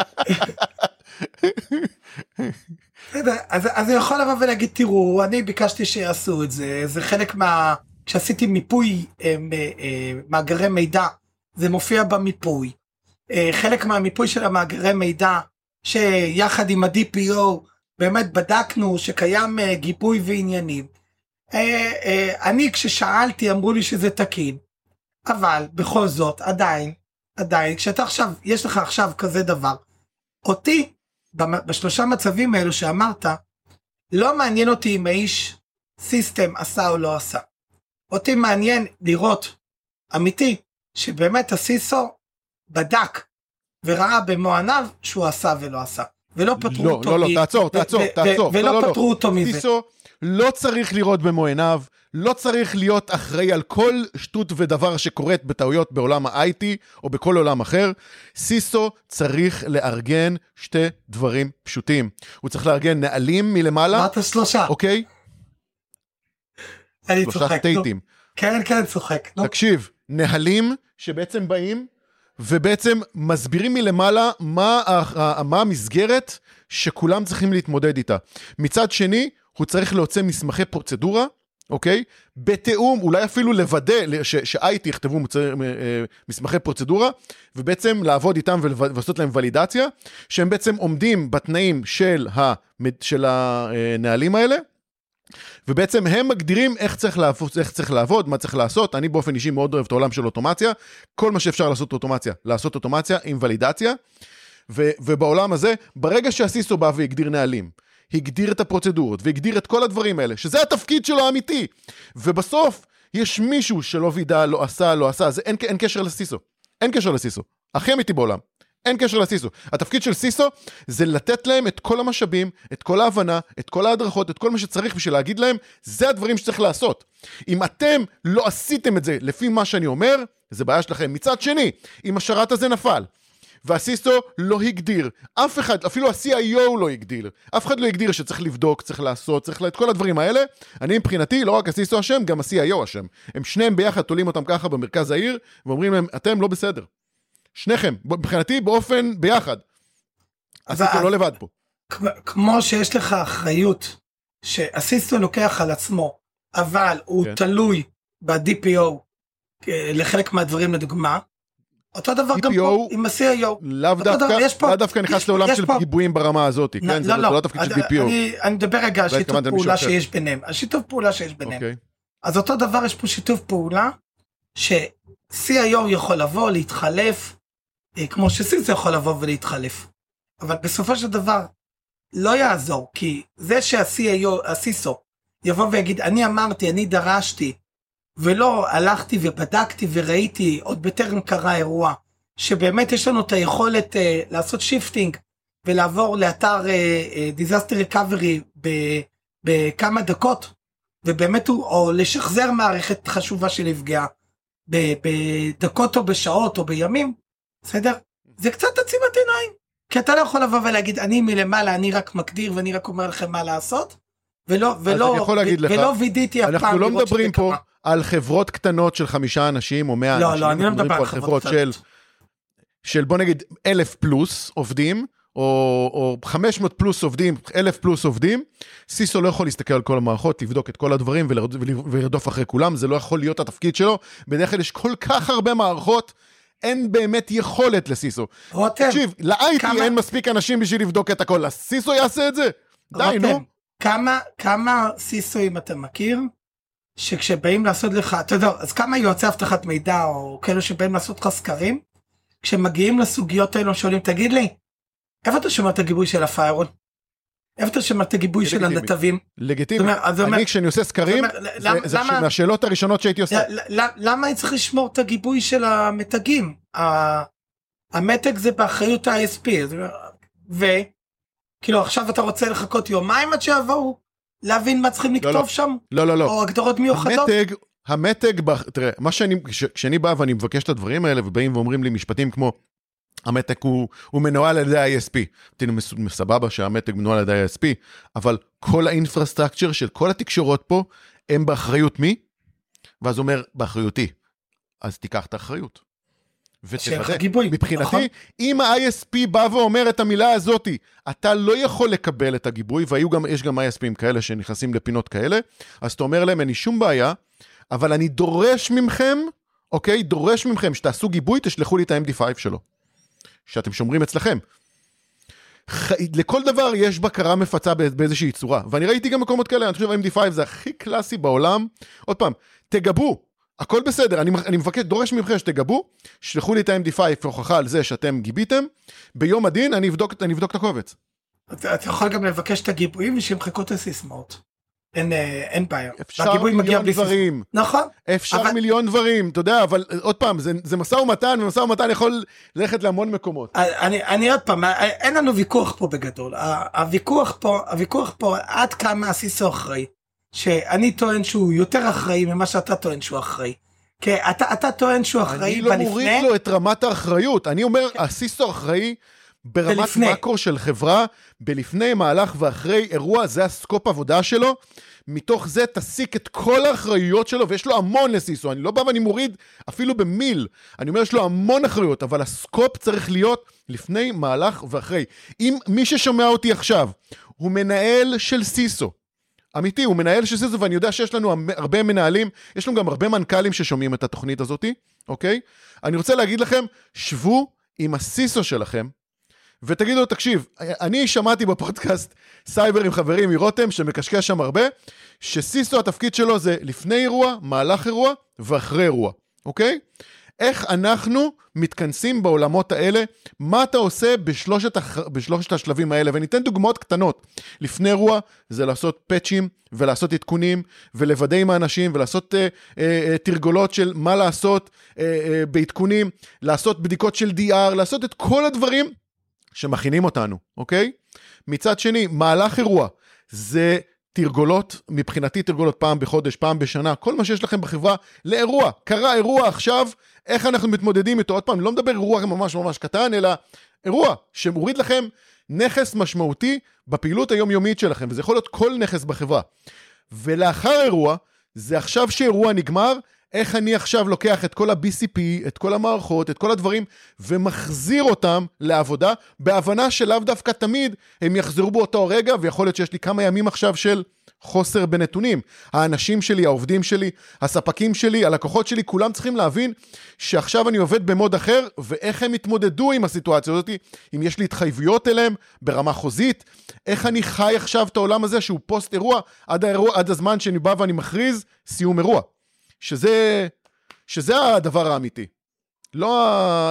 אז אני יכול לבוא ולהגיד, תראו, אני ביקשתי שיעשו את זה, זה חלק מה... כשעשיתי מיפוי מאגרי מידע, זה מופיע במיפוי. חלק מהמיפוי של המאגרי מידע, שיחד עם ה-די פי או, באמת בדקנו שקיים גיבוי ועניינים. אני כששאלתי אמרו לי שזה תקין, אבל בכל זאת עדיין, עדיין, כשאתה עכשיו, יש לך עכשיו כזה דבר, אותי, בשלושה מצבים האלו שאמרת, לא מעניין אותי אם האיש סיסטם עשה או לא עשה. אותי מעניין לראות אמיתי, שבאמת הסיסו בדק וראה במו עיניו שהוא עשה ולא עשה. ולא פטרו לא, אותו. לא, לא, תעצור, תעצור, תעצור. ולא לא, פטרו לא. אותו מזה. סיסו לא צריך לראות במו עיניו, לא צריך להיות אחראי על כל שטות ודבר שקורית בטעויות בעולם ה-איי טי או בכל עולם אחר. סיסו צריך לארגן שתי דברים פשוטים. הוא צריך לארגן נעלים מלמעלה. אמרת שלושה. אוקיי? אני שלושה צוחק. סטייטים. כן, כן, צוחק. תקשיב, נהלים שבעצם באים ובעצם מסבירים מלמעלה מה, מה המסגרת שכולם צריכים להתמודד איתה. מצד שני, הוא צריך להוצא מסמכי פרוצדורה, אוקיי? בתאום, אולי אפילו לוודא ש-איי טי יכתבו מסמכי פרוצדורה, ובעצם לעבוד איתם ולעשות להם ולידציה, שהם בעצם עומדים בתנאים של, ה, של הנהלים האלה, ובעצם הם מגדירים איך צריך לעבוד, איך צריך לעבוד, מה צריך לעשות. אני באופן אישי מאוד אוהב את העולם של אוטומציה, כל מה שאפשר לעשות אוטומציה, לעשות אוטומציה עם ולידציה, ו- ובעולם הזה, ברגע שהסיסו בא והגדיר נהלים, הגדיר את הפרוצדורות, והגדיר את כל הדברים האלה, שזה התפקיד שלו האמיתי, ובסוף יש מישהו שלא וידע, לא עשה, לא עשה, זה אין, אין קשר לסיסו, אין קשר לסיסו, הכי אמיתי בעולם. אין קשר לסיסו. התפקיד של סיסו זה לתת להם את כל המשאבים, את כל ההבנה, את כל ההדרכות, את כל מה שצריך בשביל להגיד להם, זה הדברים שצריך לעשות. אם אתם לא עשיתם את זה לפי מה שאני אומר, זה בעיה שלכם. מצד שני, אם השרת הזה נפל, והסיסו לא הגדיר, אף אחד, אפילו ה-סי איי או לא הגדיר, אף אחד לא הגדיר שצריך לבדוק, צריך לעשות, צריך את כל הדברים האלה, אני מבחינתי, לא רק הסיסו השם, גם ה-סי איי או השם. הם שניהם ביחד תולים אותם ככה במרכז העיר, ואומרים להם, אתם לא בסדר. שניכם, מבחינתי באופן ביחד. הסיסו לא לבד פה. כמו שיש לך אחריות, שהסיסו לוקח על עצמו, אבל הוא תלוי ב-די פי או, לחלק מהדברים לדוגמה, אותו דבר גם פה עם ה-סי איי או. לאו דווקא נכנס לעולם של גיבויים ברמה הזאת, כן? זה לא תפקיד של די פי או. אני מדבר רגע על שיתוף פעולה שיש ביניהם, על שיתוף פעולה שיש ביניהם. אז אותו דבר יש פה שיתוף פעולה, ש-סי איי או יכול לבוא, להתחלף, כמו שסיסו יכול לבוא ולהתחלף. אבל בסופו של דבר, לא יעזור, כי זה שה-סי איי או, הסיסו, יבוא ויגיד, אני אמרתי, אני דרשתי, ולא הלכתי ובדקתי וראיתי, עוד בטרם קרה אירוע, שבאמת יש לנו את היכולת uh, לעשות שיפטינג, ולעבור לאתר uh, uh, disaster recovery ב- בכמה דקות, ובאמת הוא, או לשחזר מערכת חשובה שנפגעה, בדקות או בשעות או בימים, בסדר? זה קצת עצימת עיניים, כי אתה לא יכול לבוא ולהגיד, אני מלמעלה, אני רק מקדיר, ואני רק אומר לכם מה לעשות, ולא, ולא, ולא וידיתי הפעם. אנחנו לא מדברים פה על חברות קטנות של חמישה אנשים, או מאה לא, אנשים, לא, אני לא מדבר על חברות של, של בוא נגיד, אלף פלוס עובדים, או, או חמש מאות פלוס עובדים, אלף פלוס עובדים, סיסו לא יכול להסתכל על כל המערכות, לבדוק את כל הדברים, ולרדוף אחרי כולם, זה לא יכול להיות התפקיד שלו, בדרך כלל יש כל כך הרבה מערכות, אין באמת יכולת לסיסו. רותם. תקשיב, ל-איי טי אין מספיק אנשים בשביל לבדוק את הכל, הסיסו יעשה את זה? די, נו. כמה, כמה סיסוים אתה מכיר, שכשבאים לעשות לך, אתה יודע, אז כמה יועצי אבטחת מידע, או כאלו שבאים לעשות לך סקרים, כשמגיעים לסוגיות האלו, שואלים, תגיד לי, איפה אתה שומע את הגיבוי של הפיירול? איפה אתה שומע את הגיבוי של הנתבים? לגיטימי. אני כשאני עושה סקרים, זה מהשאלות הראשונות שהייתי עושה. למה אני צריך לשמור את הגיבוי של המתגים? המתג זה באחריות ה-איי אס פי, וכאילו עכשיו אתה רוצה לחכות יומיים עד שיבואו, להבין מה צריכים לכתוב שם? לא, לא, לא. או הגדרות מיוחדות? המתג, תראה, מה שאני, כשאני בא ואני מבקש את הדברים האלה, ובאים ואומרים לי משפטים כמו, המתג הוא, הוא מנוהל על ידי ה-איי אס פי. תראו, מסבבה שהמתג מנוהל על ידי ה-איי אס פי, אבל כל האינפרסטרקצ'ר של כל התקשורות פה, הם באחריות מי? ואז אומר, באחריותי. אז תיקח את האחריות. ותוודא, מבחינתי, נכון? אם ה-איי אס פי בא ואומר את המילה הזאת, אתה לא יכול לקבל את הגיבוי, ויש גם איי אס פי'ים כאלה שנכנסים לפינות כאלה, אז אתה אומר להם, אין לי שום בעיה, אבל אני דורש ממכם, אוקיי, דורש ממכם שתעשו גיבוי, תשלחו לי את ה-אם די פייב שלו. שאתם שומרים אצלכם. ח... לכל דבר יש בקרה מפצה באיזושהי צורה, ואני ראיתי גם מקומות כאלה, אני חושב ה-אם די פייב זה הכי קלאסי בעולם. עוד פעם, תגבו, הכל בסדר, אני, אני מבקש, דורש ממכם שתגבו, שלחו לי את ה-אם די פייב והוכחה על זה שאתם גיביתם, ביום הדין אני אבדוק, אני אבדוק את הקובץ. אתה, אתה יכול גם לבקש את הגיבויים ושימחקו את הסיסמאות. אין, אין בעיה. אפשר מיליון דברים. נכון. אפשר אבל... מיליון דברים, אתה יודע, אבל עוד פעם, זה, זה מסע ומתן, ומסע ומתן יכול ללכת להמון מקומות. אני, אני עוד פעם, אין לנו ויכוח פה בגדול. הוויכוח פה, הוויכוח פה, עד כמה הסיסו אחראי, שאני טוען שהוא יותר אחראי ממה שאתה טוען שהוא אחראי. כי אתה, אתה טוען שהוא אחראי בלפני... אני לא מוריד לו את רמת האחריות. אני אומר, הסיסו אחראי ברמת בלפני. מקרו של חברה, בלפני, מהלך ואחרי אירוע, זה הסקופ עבודה שלו. מתוך זה תסיק את כל האחריות שלו, ויש לו המון לסיסו. אני לא בא ואני מוריד אפילו במיל. אני אומר, יש לו המון אחריות, אבל הסקופ צריך להיות לפני, מהלך ואחרי. אם מי ששומע אותי עכשיו, הוא מנהל של סיסו, אמיתי, הוא מנהל של סיסו, ואני יודע שיש לנו הרבה מנהלים, יש לנו גם הרבה מנכ"לים ששומעים את התוכנית הזאת, אוקיי? אני רוצה להגיד לכם, שבו עם הסיסו שלכם, ותגידו, תקשיב, אני שמעתי בפודקאסט סייבר עם חברים מרותם, שמקשקש שם הרבה, שסיסו התפקיד שלו זה לפני אירוע, מהלך אירוע, ואחרי אירוע, אוקיי? איך אנחנו מתכנסים בעולמות האלה, מה אתה עושה בשלושת, בשלושת השלבים האלה, וניתן דוגמאות קטנות. לפני אירוע זה לעשות פאצ'ים, ולעשות עדכונים, ולוודא עם האנשים, ולעשות אה, אה, תרגולות של מה לעשות אה, אה, בעדכונים, לעשות בדיקות של די אר, לעשות את כל הדברים שמכינים אותנו, אוקיי? מצד שני, מהלך אירוע, זה תרגולות, מבחינתי תרגולות פעם בחודש, פעם בשנה, כל מה שיש לכם בחברה לאירוע. קרה אירוע עכשיו, איך אנחנו מתמודדים איתו? עוד פעם, לא מדבר אירוע ממש ממש קטן, אלא אירוע שמוריד לכם נכס משמעותי בפעילות היומיומית שלכם, וזה יכול להיות כל נכס בחברה. ולאחר אירוע, זה עכשיו שאירוע נגמר, איך אני עכשיו לוקח את כל ה-בי סי פי, את כל המערכות, את כל הדברים, ומחזיר אותם לעבודה, בהבנה שלאו דווקא תמיד הם יחזרו באותו רגע, ויכול להיות שיש לי כמה ימים עכשיו של חוסר בנתונים. האנשים שלי, העובדים שלי, הספקים שלי, הלקוחות שלי, כולם צריכים להבין שעכשיו אני עובד במוד אחר, ואיך הם יתמודדו עם הסיטואציה הזאת, אם יש לי התחייבויות אליהם ברמה חוזית, איך אני חי עכשיו את העולם הזה שהוא פוסט אירוע, עד, האירוע, עד הזמן שאני בא ואני מכריז סיום אירוע. שזה, שזה הדבר האמיתי. לא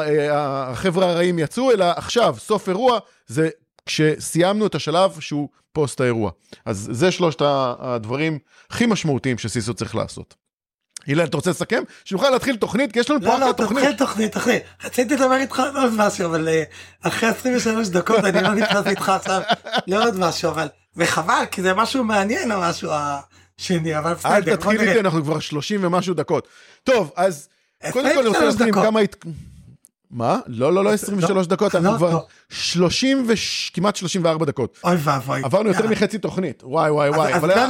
החבר'ה הרעים יצאו, אלא עכשיו, סוף אירוע, זה כשסיימנו את השלב שהוא פוסט האירוע. אז זה שלושת הדברים הכי משמעותיים שסיסו צריך לעשות. הילל, אתה רוצה לסכם? שנוכל להתחיל תוכנית, כי יש לנו פה אחרי תוכנית. לא, לא, תתחיל תוכנית, תתחיל. רציתי לדבר איתך על עוד משהו, אבל אחרי עשרים ושלוש דקות, אני לא נכנס איתך עכשיו לעוד משהו, אבל וחבל, כי זה משהו מעניין או משהו שני, אבל בסדר. אל תתחיל איתי, אנחנו כבר שלושים ומשהו דקות. טוב, אז קודם כל אני רוצה להסכים כמה... מה? לא, לא, לא עשרים ושלוש דקות, אנחנו כבר שלושים וכמעט שלושים וארבע דקות. אוי ואבוי. עברנו יותר מחצי תוכנית. וואי, וואי, וואי.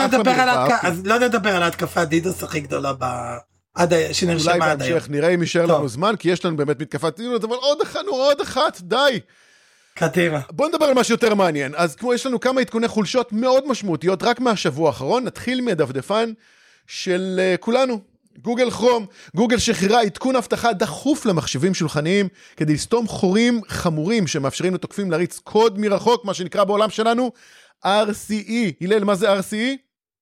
אז לא נדבר על ההתקפה דידוס הכי גדולה עד שנרשמה עד היום. אולי בהמשך, נראה אם יישאר לנו זמן, כי יש לנו באמת מתקפת דידוס, אבל עוד אחת, עוד אחת, די. קדימה. בוא נדבר על משהו יותר מעניין. אז כמו יש לנו כמה עדכוני חולשות מאוד משמעותיות, רק מהשבוע האחרון, נתחיל מהדפדפן של כולנו. גוגל כרום, גוגל שחררה עדכון הבטחה דחוף למחשבים שולחניים, כדי לסתום חורים חמורים שמאפשרים לתוקפים להריץ קוד מרחוק, מה שנקרא בעולם שלנו, אר סי אי. הילל, מה זה אר סי אי?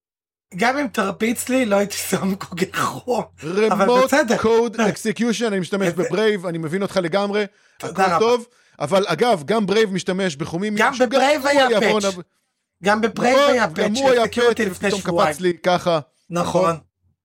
גם אם תרביץ לי, לא הייתי שם גוגל כרום. Remote Code Execution, אני משתמש בברייב, אני מבין אותך לגמרי, הכל טוב, אבל אגב, גם ברייב משתמש בחומים, גם בברייב היה פאץ'. גם בברייב היה פאץ', גם הוא היה פאץ', פתאום קפץ לי ככה. נכון.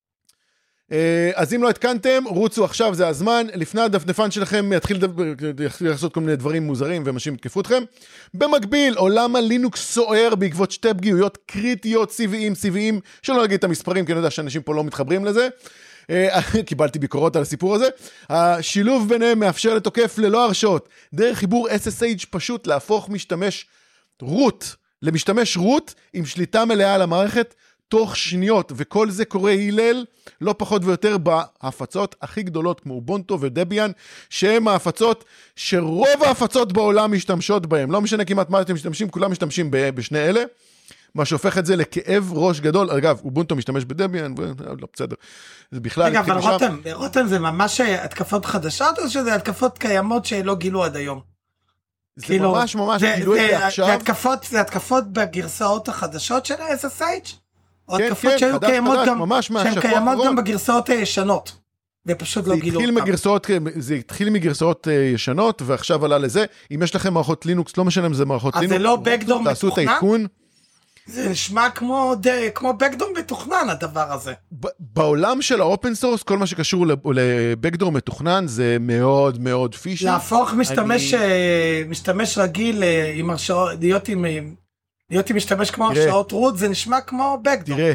אז אם לא התקנתם, רוצו עכשיו, זה הזמן, לפני הדפדפן שלכם יתחיל לעשות כל מיני דברים מוזרים ואנשים יתקפו אתכם. במקביל, עולם הלינוקס סוער בעקבות שתי פגיעויות קריטיות, סיביים, סיביים, שלא נגיד את המספרים, כי אני יודע שאנשים פה לא מתחברים לזה. קיבלתי ביקורות על הסיפור הזה. השילוב ביניהם מאפשר לתוקף ללא הרשאות, דרך חיבור אס אס אייץ' פשוט להפוך משתמש רוט, למשתמש רוט עם שליטה מלאה על המערכת, תוך שניות, וכל זה קורה הילל, לא פחות ויותר בהפצות הכי גדולות, כמו אובונטו ודביאן, שהן ההפצות שרוב ההפצות בעולם משתמשות בהן, לא משנה כמעט מה אתם משתמשים, כולם משתמשים בשני אלה, מה שהופך את זה לכאב ראש גדול. אגב, אובונטו משתמש בדביאן, לא בסדר, זה בכלל... רגע, אבל רותם, רותם זה ממש התקפות חדשות, או שזה התקפות קיימות שלא גילו עד היום? זה ממש ממש גילו את זה עכשיו. זה התקפות בגרסאות החדשות של ה-אס אס אייץ'? או התקפות שהיו קיימות גם, שהן קיימות גם בגרסאות הישנות, ופשוט לא גילו אותם. זה התחיל מגרסאות ישנות, ועכשיו עלה לזה. אם יש לכם מערכות לינוקס, לא משנה אם זה מערכות לינוקס, אז זה לא בקדור מתוכנן? תעשו את העיקון. זה נשמע כמו, כמו בקדור מתוכנן, הדבר הזה. בעולם של האופן סורס, כל מה שקשור לבקדור מתוכנן, זה מאוד מאוד פישי. להפוך משתמש, משתמש רגיל, עם הרשאות, להיות עם... להיות עם משתמש כמו הרשאות רוט, זה נשמע כמו בקדור. תראה,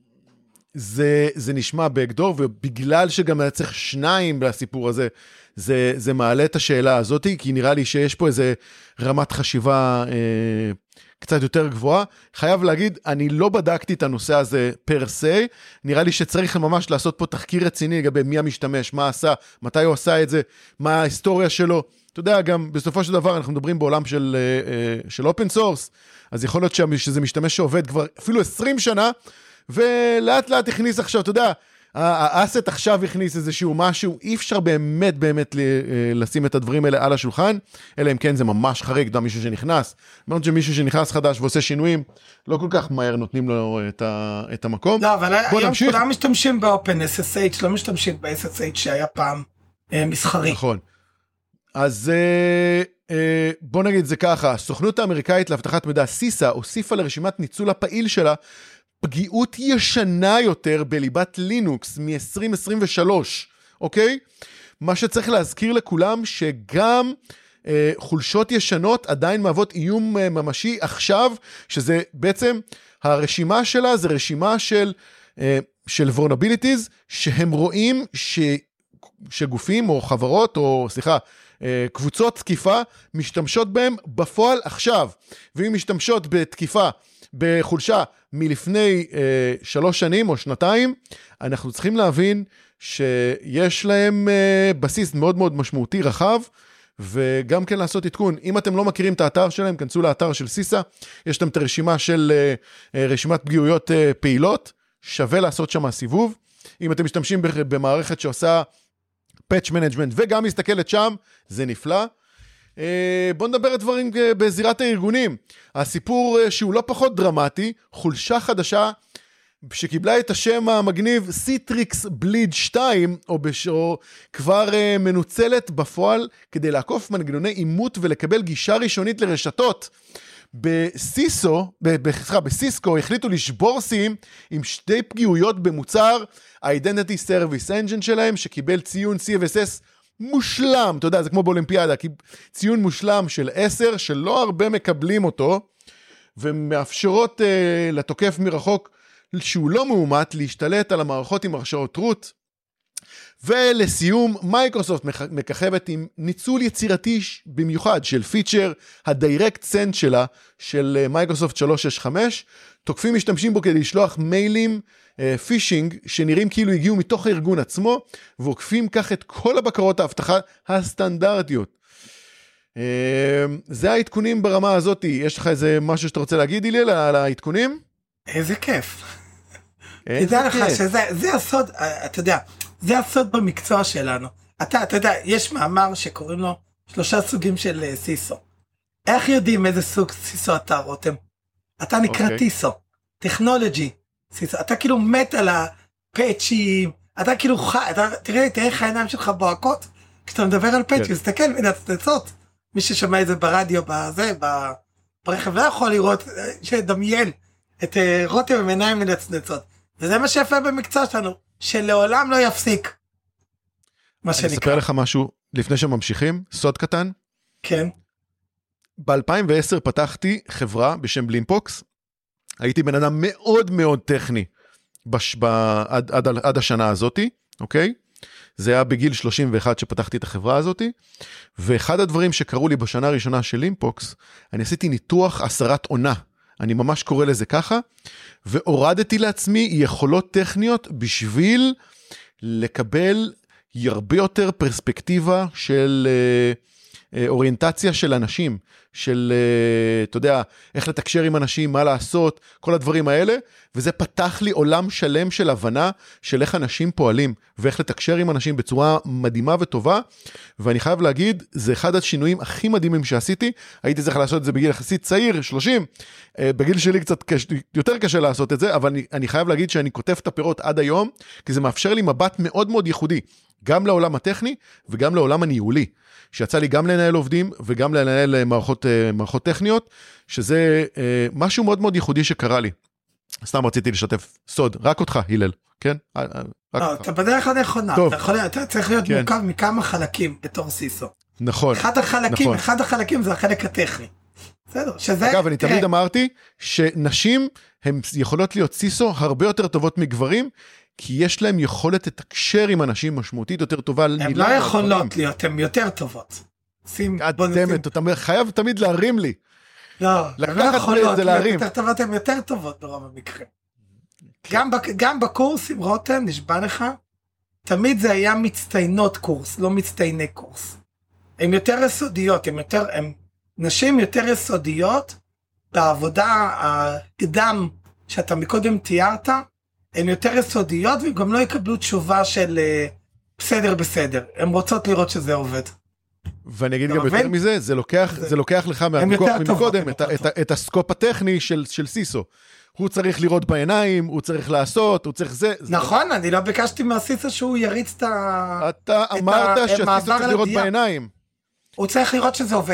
זה, זה נשמע בקדור, ובגלל שגם היה צריך שניים לסיפור הזה, זה, זה מעלה את השאלה הזאת, כי נראה לי שיש פה איזה רמת חשיבה אה, קצת יותר גבוהה. חייב להגיד, אני לא בדקתי את הנושא הזה פר סי, נראה לי שצריך ממש לעשות פה תחקיר רציני לגבי מי המשתמש, מה עשה, מתי הוא עשה את זה, מה ההיסטוריה שלו. אתה יודע, גם בסופו של דבר אנחנו מדברים בעולם של, של אופן סורס, אז יכול להיות שזה משתמש שעובד כבר אפילו עשרים שנה, ולאט לאט הכניס עכשיו, אתה יודע, האסט עכשיו הכניס איזשהו משהו, אי אפשר באמת באמת לשים את הדברים האלה על השולחן, אלא אם כן זה ממש חריג, אתה יודע, מישהו שנכנס, מאוד שמישהו שנכנס חדש ועושה שינויים, לא כל כך מהר נותנים לו את, ה, את המקום. לא, אבל היום נמשיך. כולם משתמשים באופן אס אס אייץ', לא משתמשים ב-אס אס אייץ' שהיה פעם אה, מסחרי. נכון. אז אה, אה, בוא נגיד זה ככה, הסוכנות האמריקאית להבטחת מידע סיסה הוסיפה לרשימת ניצול הפעיל שלה פגיעות ישנה יותר בליבת לינוקס מ-עשרים עשרים ושלוש, אוקיי? מה שצריך להזכיר לכולם שגם אה, חולשות ישנות עדיין מהוות איום אה, ממשי עכשיו, שזה בעצם הרשימה שלה זה רשימה של, אה, של vulnerabilities שהם רואים ש, שגופים או חברות או סליחה, קבוצות תקיפה משתמשות בהם בפועל עכשיו, ואם משתמשות בתקיפה בחולשה מלפני אה, שלוש שנים או שנתיים, אנחנו צריכים להבין שיש להם אה, בסיס מאוד מאוד משמעותי רחב, וגם כן לעשות עדכון. אם אתם לא מכירים את האתר שלהם, כנסו לאתר של סיסה, יש להם את הרשימה של אה, רשימת פגיעויות אה, פעילות, שווה לעשות שם סיבוב. אם אתם משתמשים במערכת שעושה פאץ' מנג'מנט וגם מסתכלת שם, זה נפלא. בואו נדבר את דברים בזירת הארגונים. הסיפור שהוא לא פחות דרמטי, חולשה חדשה שקיבלה את השם המגניב סיטריקס בליד שתיים, או, בש... או כבר מנוצלת בפועל כדי לעקוף מנגנוני אימות ולקבל גישה ראשונית לרשתות. בסיסו, בכלל, בסיסקו החליטו לשבור שיאים עם שתי פגיעויות במוצר ה-Identity Service Engine שלהם, שקיבל ציון סי אף אס אס מושלם, אתה יודע, זה כמו באולימפיאדה, ציון מושלם של עשר, שלא הרבה מקבלים אותו, ומאפשרות uh, לתוקף מרחוק, שהוא לא מאומת, להשתלט על המערכות עם הרשאות רוט. ולסיום, מייקרוסופט מככבת עם ניצול יצירתי במיוחד של פיצ'ר הדיירקט סנד שלה, של מייקרוסופט שלוש שש חמש, תוקפים משתמשים בו כדי לשלוח מיילים פישינג, שנראים כאילו הגיעו מתוך הארגון עצמו, ועוקפים כך את כל הבקרות ההבטחה הסטנדרטיות. זה העדכונים ברמה הזאת. יש לך איזה משהו שאתה רוצה להגיד, אילי, על העדכונים? איזה כיף. תדע לך שזה הסוד, אתה יודע, זה הסוד במקצוע שלנו. אתה, אתה יודע, יש מאמר שקוראים לו שלושה סוגים של סיסו. איך יודעים איזה סוג סיסו אתה, רותם? אתה נקרא okay. טיסו, טכנולוגי, סיסו. אתה כאילו מת על הפאצ'ים, אתה כאילו חי, אתה, תראה, תראה איך העיניים שלך בוהקות, כשאתה מדבר על פאצ'ים, תסתכל, כן. מנצנצות. מי ששמע את זה ברדיו, בזה, ברכב, לא יכול לראות, שדמיין את רותם עם עיניים מנצנצות. וזה מה שיפה במקצוע שלנו, שלעולם לא יפסיק. מה שנקרא. אני אספר לך משהו, לפני שממשיכים, סוד קטן. כן. ב-אלפיים ועשר פתחתי חברה בשם בלימפוקס, הייתי בן אדם מאוד מאוד טכני, בש... ב... עד, עד, עד השנה הזאת, אוקיי? זה היה בגיל שלושים ואחת שפתחתי את החברה הזאת, ואחד הדברים שקראו לי בשנה הראשונה של לימפוקס, אני עשיתי ניתוח הסרת עונה, אני ממש קורא לזה ככה, והורדתי לעצמי יכולות טכניות בשביל לקבל הרבה יותר פרספקטיבה של אה, אוריינטציה של אנשים, של, אה, אתה יודע, איך לתקשר עם אנשים, מה לעשות, כל הדברים האלה, וזה פתח לי עולם שלם של הבנה של איך אנשים פועלים, ואיך לתקשר עם אנשים בצורה מדהימה וטובה, ואני חייב להגיד, זה אחד השינויים הכי מדהימים שעשיתי, הייתי צריך לעשות את זה בגיל יחסית צעיר, שלושים, אה, בגיל שלי קצת קש, יותר קשה לעשות את זה, אבל אני, אני חייב להגיד שאני כותב את הפירות עד היום, כי זה מאפשר לי מבט מאוד מאוד ייחודי, גם לעולם הטכני וגם לעולם הניהולי, שיצא לי גם לנהל עובדים וגם לנהל מערכות, מערכות טכניות, שזה משהו מאוד מאוד ייחודי שקרה לי. סתם רציתי לשתף סוד, רק אותך, הלל, כן? לא, אתה בדרך הנכונה, אתה צריך להיות מורכב מכמה חלקים בתור סיסו. נכון. אחד החלקים, אחד החלקים זה החלק הטכני. בסדר, שזה... אגב, אני תמיד אמרתי שנשים הן יכולות להיות סיסו הרבה יותר טובות מגברים, כי יש להם יכולת לתקשר עם אנשים משמעותית יותר טובה. הן לא יכולות להיות, הן יותר טובות. אתה חייב תמיד להרים לי. לא, הן לא יכולות להיות יותר טובות, הן יותר טובות ברוב המקרה. גם בקורס עם רותם, נשבע לך, תמיד זה היה מצטיינות קורס, לא מצטייני קורס. הן יותר יסודיות, הן יותר, הן נשים יותר יסודיות, בעבודה הקדם שאתה מקודם תיארת, הן יותר יסודיות, והם גם לא יקבלו תשובה של בסדר בסדר, הן רוצות לראות שזה עובד. ואני אגיד גם יותר מזה, זה לוקח, זה לוקח לך מקודם את הסקופ הטכני של סיסו. הוא צריך לראות בעיניים, הוא צריך לעשות, הוא צריך זה. נכון, אני לא ביקשתי מהסיסו שהוא יריץ את ה... אתה אמרת שהסיסו צריך לראות בעיניים. הוא צריך לראות שזה עובד.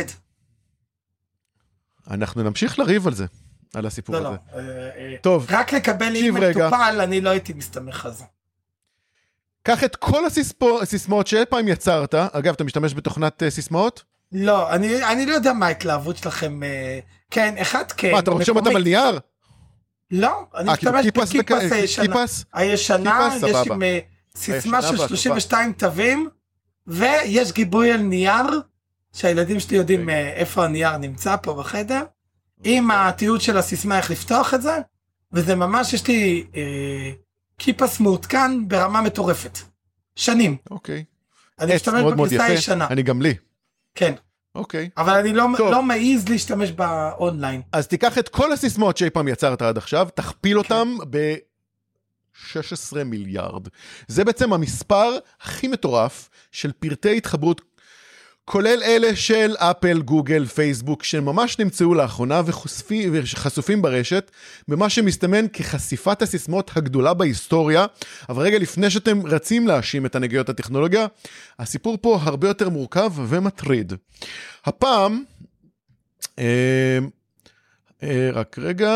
אנחנו נמשיך לריב על זה, על הסיפור לא, הזה. לא. טוב. רק לקבל לי מטופל, אני לא הייתי מסתמך על זה. קח את כל הסיסמאות שאי פעם יצרת, אגב, אתה משתמש בתוכנת סיסמאות? לא, אני, אני לא יודע מה ההתלהבות שלכם, כן, אחד כן. מה, אתה רושם אותם על נייר? לא, אני משתמש בקיפס הישנה. הישנה, יש עם סיסמה של שלושים ושתיים תווים, ויש גיבוי על נייר, שהילדים שלי יודעים איפה הנייר נמצא פה בחדר, עם התיעוד של הסיסמה איך לפתוח את זה, וזה ממש, יש לי קיפס מעודכן ברמה מטורפת. שנים. אוקיי. אני משתמש בכניסה הישנה. אני גם לי. כן. אוקיי. אבל אני לא, לא מעיז להשתמש באונליין. אז תיקח את כל הסיסמאות שאי פעם יצרת עד עכשיו, תכפיל אותם ב-שש עשרה מיליארד. זה בעצם המספר הכי מטורף של פרטי התחברות, כולל אלה של אפל, גוגל, פייסבוק, שממש נמצאו לאחרונה וחשופים, וחשופים ברשת, במה שמסתמן כחשיפת הסיסמאות הגדולה בהיסטוריה. אבל רגע לפני שאתם רצים להאשים את הנגיעות הטכנולוגיה, הסיפור פה הרבה יותר מורכב ומטריד. הפעם, אה, אה, רק רגע,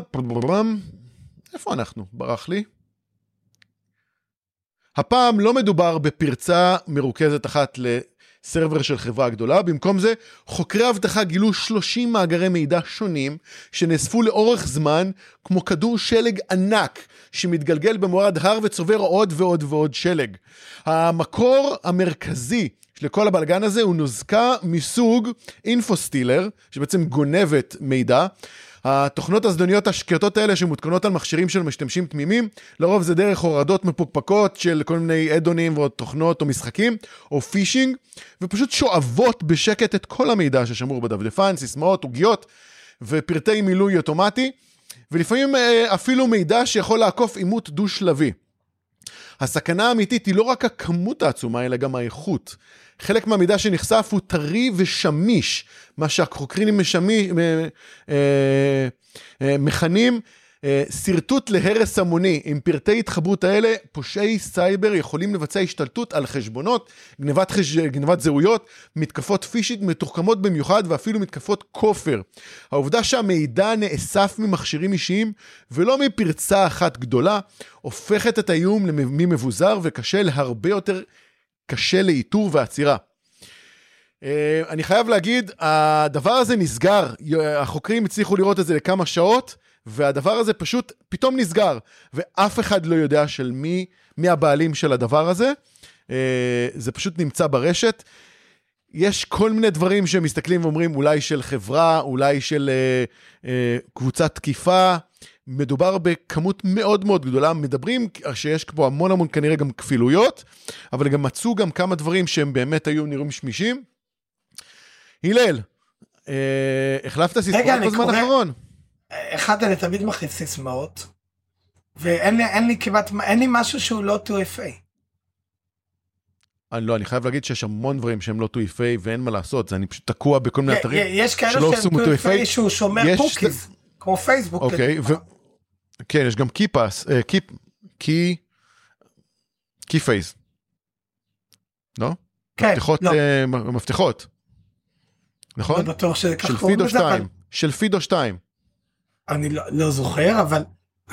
איפה אנחנו? ברח לי. הפעם לא מדובר בפרצה מרוכזת אחת ל... סרבר של חברה גדולה, במקום זה חוקרי אבטחה גילו שלושים מאגרי מידע שונים שנאספו לאורך זמן כמו כדור שלג ענק שמתגלגל במורד הר וצובר עוד ועוד ועוד שלג. המקור המרכזי לכל הבלגן הזה הוא נוזקה מסוג אינפוסטילר, שבעצם גונבת מידע. התוכנות הזדוניות השקטות האלה שמותקנות על מכשירים של משתמשים תמימים, לרוב זה דרך הורדות מפוקפקות של כל מיני אדונים ועוד תוכנות או משחקים, או פישינג, ופשוט שואבות בשקט את כל המידע ששמור בדפדפן, סיסמאות, עוגיות ופרטי מילוי אוטומטי, ולפעמים אפילו מידע שיכול לעקוף אימות דו-שלבי. הסכנה האמיתית היא לא רק הכמות העצומה, אלא גם האיכות. חלק מהמידע שנחשף הוא טרי ושמיש, מה שהחוקרים משמי, מכנים סרטוט להרס המוני. עם פרטי התחברות האלה, פושעי סייבר יכולים לבצע השתלטות על חשבונות, גנבת, חש... גנבת זהויות, מתקפות פישית מתוחכמות במיוחד, ואפילו מתקפות כופר. העובדה שהמידע נאסף ממכשירים אישיים, ולא מפרצה אחת גדולה, הופכת את האיום ממבוזר וקשה להרבה יותר קשה לאיתור ועצירה. אני חייב להגיד, הדבר הזה נסגר, החוקרים הצליחו לראות את זה לכמה שעות, והדבר הזה פשוט פתאום נסגר, ואף אחד לא יודע של מי, מי הבעלים של הדבר הזה, זה פשוט נמצא ברשת, יש כל מיני דברים שמסתכלים ואומרים, אולי של חברה, אולי של קבוצת תקיפה, מדובר בכמות מאוד מאוד גדולה, מדברים שיש פה המון המון כנראה גם כפילויות, אבל גם מצאו גם כמה דברים שהם באמת היו נראים שמישים. הלל, אה, החלפת סיסמאות בזמן האחרון? אחד, אני תמיד מחליף סיסמאות, ואין לי, אין לי כמעט, אין לי משהו שהוא לא טו אף איי. אני לא, אני חייב להגיד שיש המון דברים שהם לא טו אף איי, ואין מה לעשות, זה אני פשוט תקוע בכל מיני אתרים. יש כאלה שהם טו אף איי שהוא שומר קוקיז, כמו פייסבוק. אוקיי, כן, יש גם קי פאס, קי, קי פייס. לא? כן, לא. מפתחות. נכון? לא בטוח שזה של פידו שתיים. של פידו שתיים. אני לא זוכר, אבל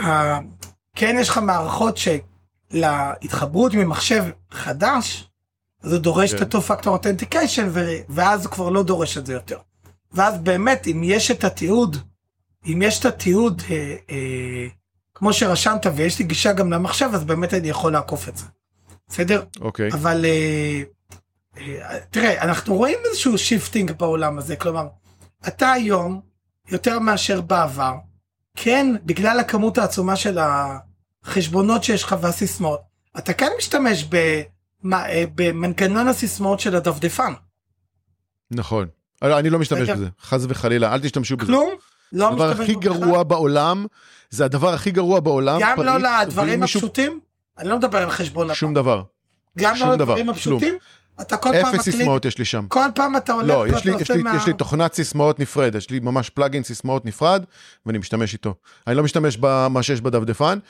כן יש לך מערכות שלהתחברות ממחשב חדש, זה דורש את אותו פקטור אותנטיקיישן, ואז הוא כבר לא דורש את זה יותר. ואז באמת, אם יש את התיעוד, אם יש את התיעוד, אה, אה, כמו שרשמת, ויש לי גישה גם למחשב, אז באמת אני יכול לעקוף את זה. בסדר? אוקיי. אבל, אה, אה, תראה, אנחנו רואים איזשהו שיפטינג בעולם הזה, כלומר, אתה היום, יותר מאשר בעבר, כן, בגלל הכמות העצומה של החשבונות שיש לך והסיסמאות, אתה כן משתמש במה, אה, במנגנון הסיסמאות של הדפדפן. נכון. אני לא משתמש בזה, חס וחלילה, אל תשתמשו בזה. כלום? לא הדבר הכי גרוע בעולם, זה הדבר הכי גרוע בעולם. גם לא לדברים הפשוטים? אני לא מדבר על חשבון. שום דבר. גם לא לדברים הפשוטים? אתה כל פעם אפס סיסמאות יש לי שם. כל פעם אתה הולך... לא, יש לי תוכנת סיסמאות נפרד, יש לי ממש פלאגין סיסמאות נפרד, ואני משתמש איתו. אני לא משתמש במה שיש בדפדפן,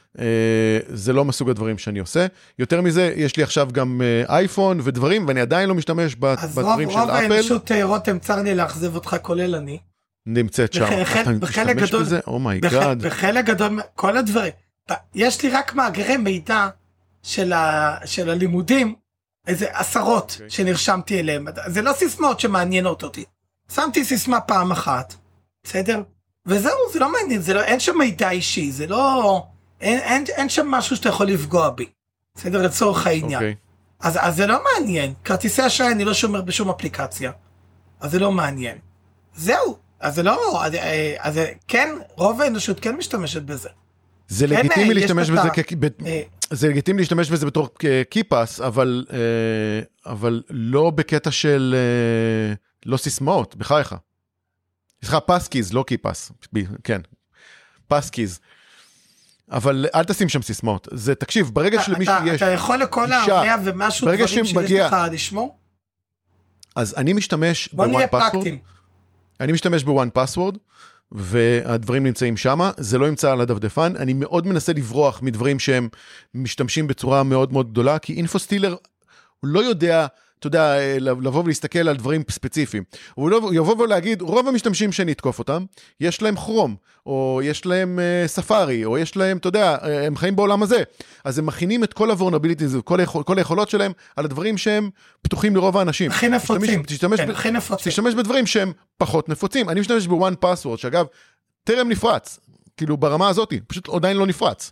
זה לא מסוג הדברים שאני עושה. יותר מזה, יש לי עכשיו גם אייפון ודברים, ואני עדיין לא משתמש בדברים של אפל. אז רוב האנושות רותם, צר לי לאכזב אותך, כולל אני. נמצאת שם. אתה משתמש בזה? אומייגאד. בחלק גדול, כל הדברים. יש לי רק מאגרי מידע של הלימודים, איזה עשרות שנרשמתי אליהם. זה לא סיסמאות שמעניינות אותי. שמתי סיסמה פעם אחת, בסדר? וזהו, זה לא מעניין, אין שם מידע אישי, זה לא... אין, אין, אין שם משהו שאתה יכול לפגוע בי. בסדר, לצורך העניין. Okay. אז, אז זה לא מעניין. כרטיסי אשראי אני לא שומר בשום אפליקציה. אז זה לא מעניין. זהו. אז זה לא... אז, אז כן, רוב האנושות כן משתמשת בזה. זה כן, לגיטימי להשתמש בזה כ... אה, זה לגיטימי להשתמש בזה בתור קיפס, אבל, אבל לא בקטע של... לא סיסמאות, בחייך. סליחה, פסקיז, לא קיפס. כן. פסקיז. אבל אל תשים שם סיסמאות. זה, תקשיב, ברגע שלמישהו יש... אתה יכול לכל המאה ומשהו דברים שיש לך לשמור? אז אני משתמש בוואן פסוורד. אני משתמש בוואן פסוורד, והדברים נמצאים שם. זה לא ימצא על הדפדפן. אני מאוד מנסה לברוח מדברים שהם משתמשים בצורה מאוד מאוד גדולה, כי אינפוסטילר, הוא לא יודע... אתה יודע, לבוא ולהסתכל על דברים ספציפיים. הוא יבוא ולהגיד, רוב המשתמשים שנתקוף אותם, יש להם כרום, או יש להם uh, ספארי, או יש להם, אתה יודע, הם חיים בעולם הזה. אז הם מכינים את כל ה-vulnerabilities, כל, היכול, כל היכולות שלהם, על הדברים שהם פתוחים לרוב האנשים. הכי נפוצים. תשתמש, כן, ב- הכי נפוצים. תשתמש בדברים שהם פחות נפוצים. אני משתמש בוואן פסוורד, שאגב, טרם נפרץ. כאילו, ברמה הזאת, פשוט עדיין לא נפרץ.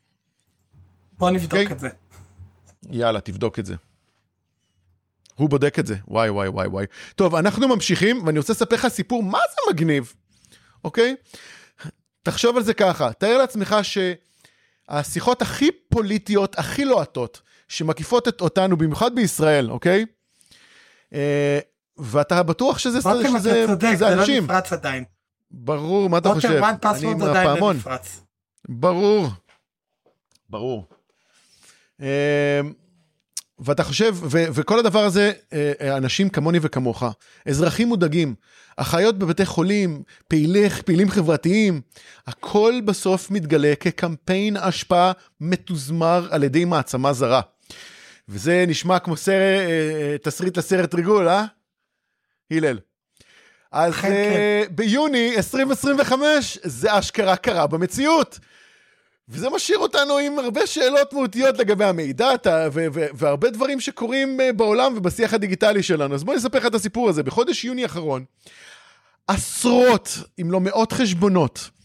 בוא נבדוק okay? את זה. יאללה, תבדוק את זה. הוא בודק את זה, וואי וואי וואי וואי. טוב, אנחנו ממשיכים, ואני רוצה לספר לך סיפור, מה זה מגניב? אוקיי? תחשוב על זה ככה, תאר לעצמך שהשיחות הכי פוליטיות, הכי לוהטות, שמקיפות את אותנו, במיוחד בישראל, אוקיי? ואתה בטוח שזה אנשים. אתה צודק, זה לא נפרץ עדיין. ברור, מה אתה חושב? וואן פסוורד עדיין לא נפרץ. ברור. ברור. ואתה חושב, ו- וכל הדבר הזה, אנשים כמוני וכמוך, אזרחים מודאגים, אחיות בבתי חולים, פעילים, פעילים חברתיים, הכל בסוף מתגלה כקמפיין השפעה מתוזמר על ידי מעצמה זרה. וזה נשמע כמו סרט, תסריט לסרט ריגול, אה? הלל. אז uh, ביוני עשרים עשרים וחמש, זה אשכרה קרה במציאות. וזה משאיר אותנו עם הרבה שאלות מהותיות לגבי המידע, ו- ו- והרבה דברים שקורים בעולם ובשיח הדיגיטלי שלנו. אז בואי נספר לך את הסיפור הזה. בחודש יוני האחרון, עשרות, אם לא מאות חשבונות,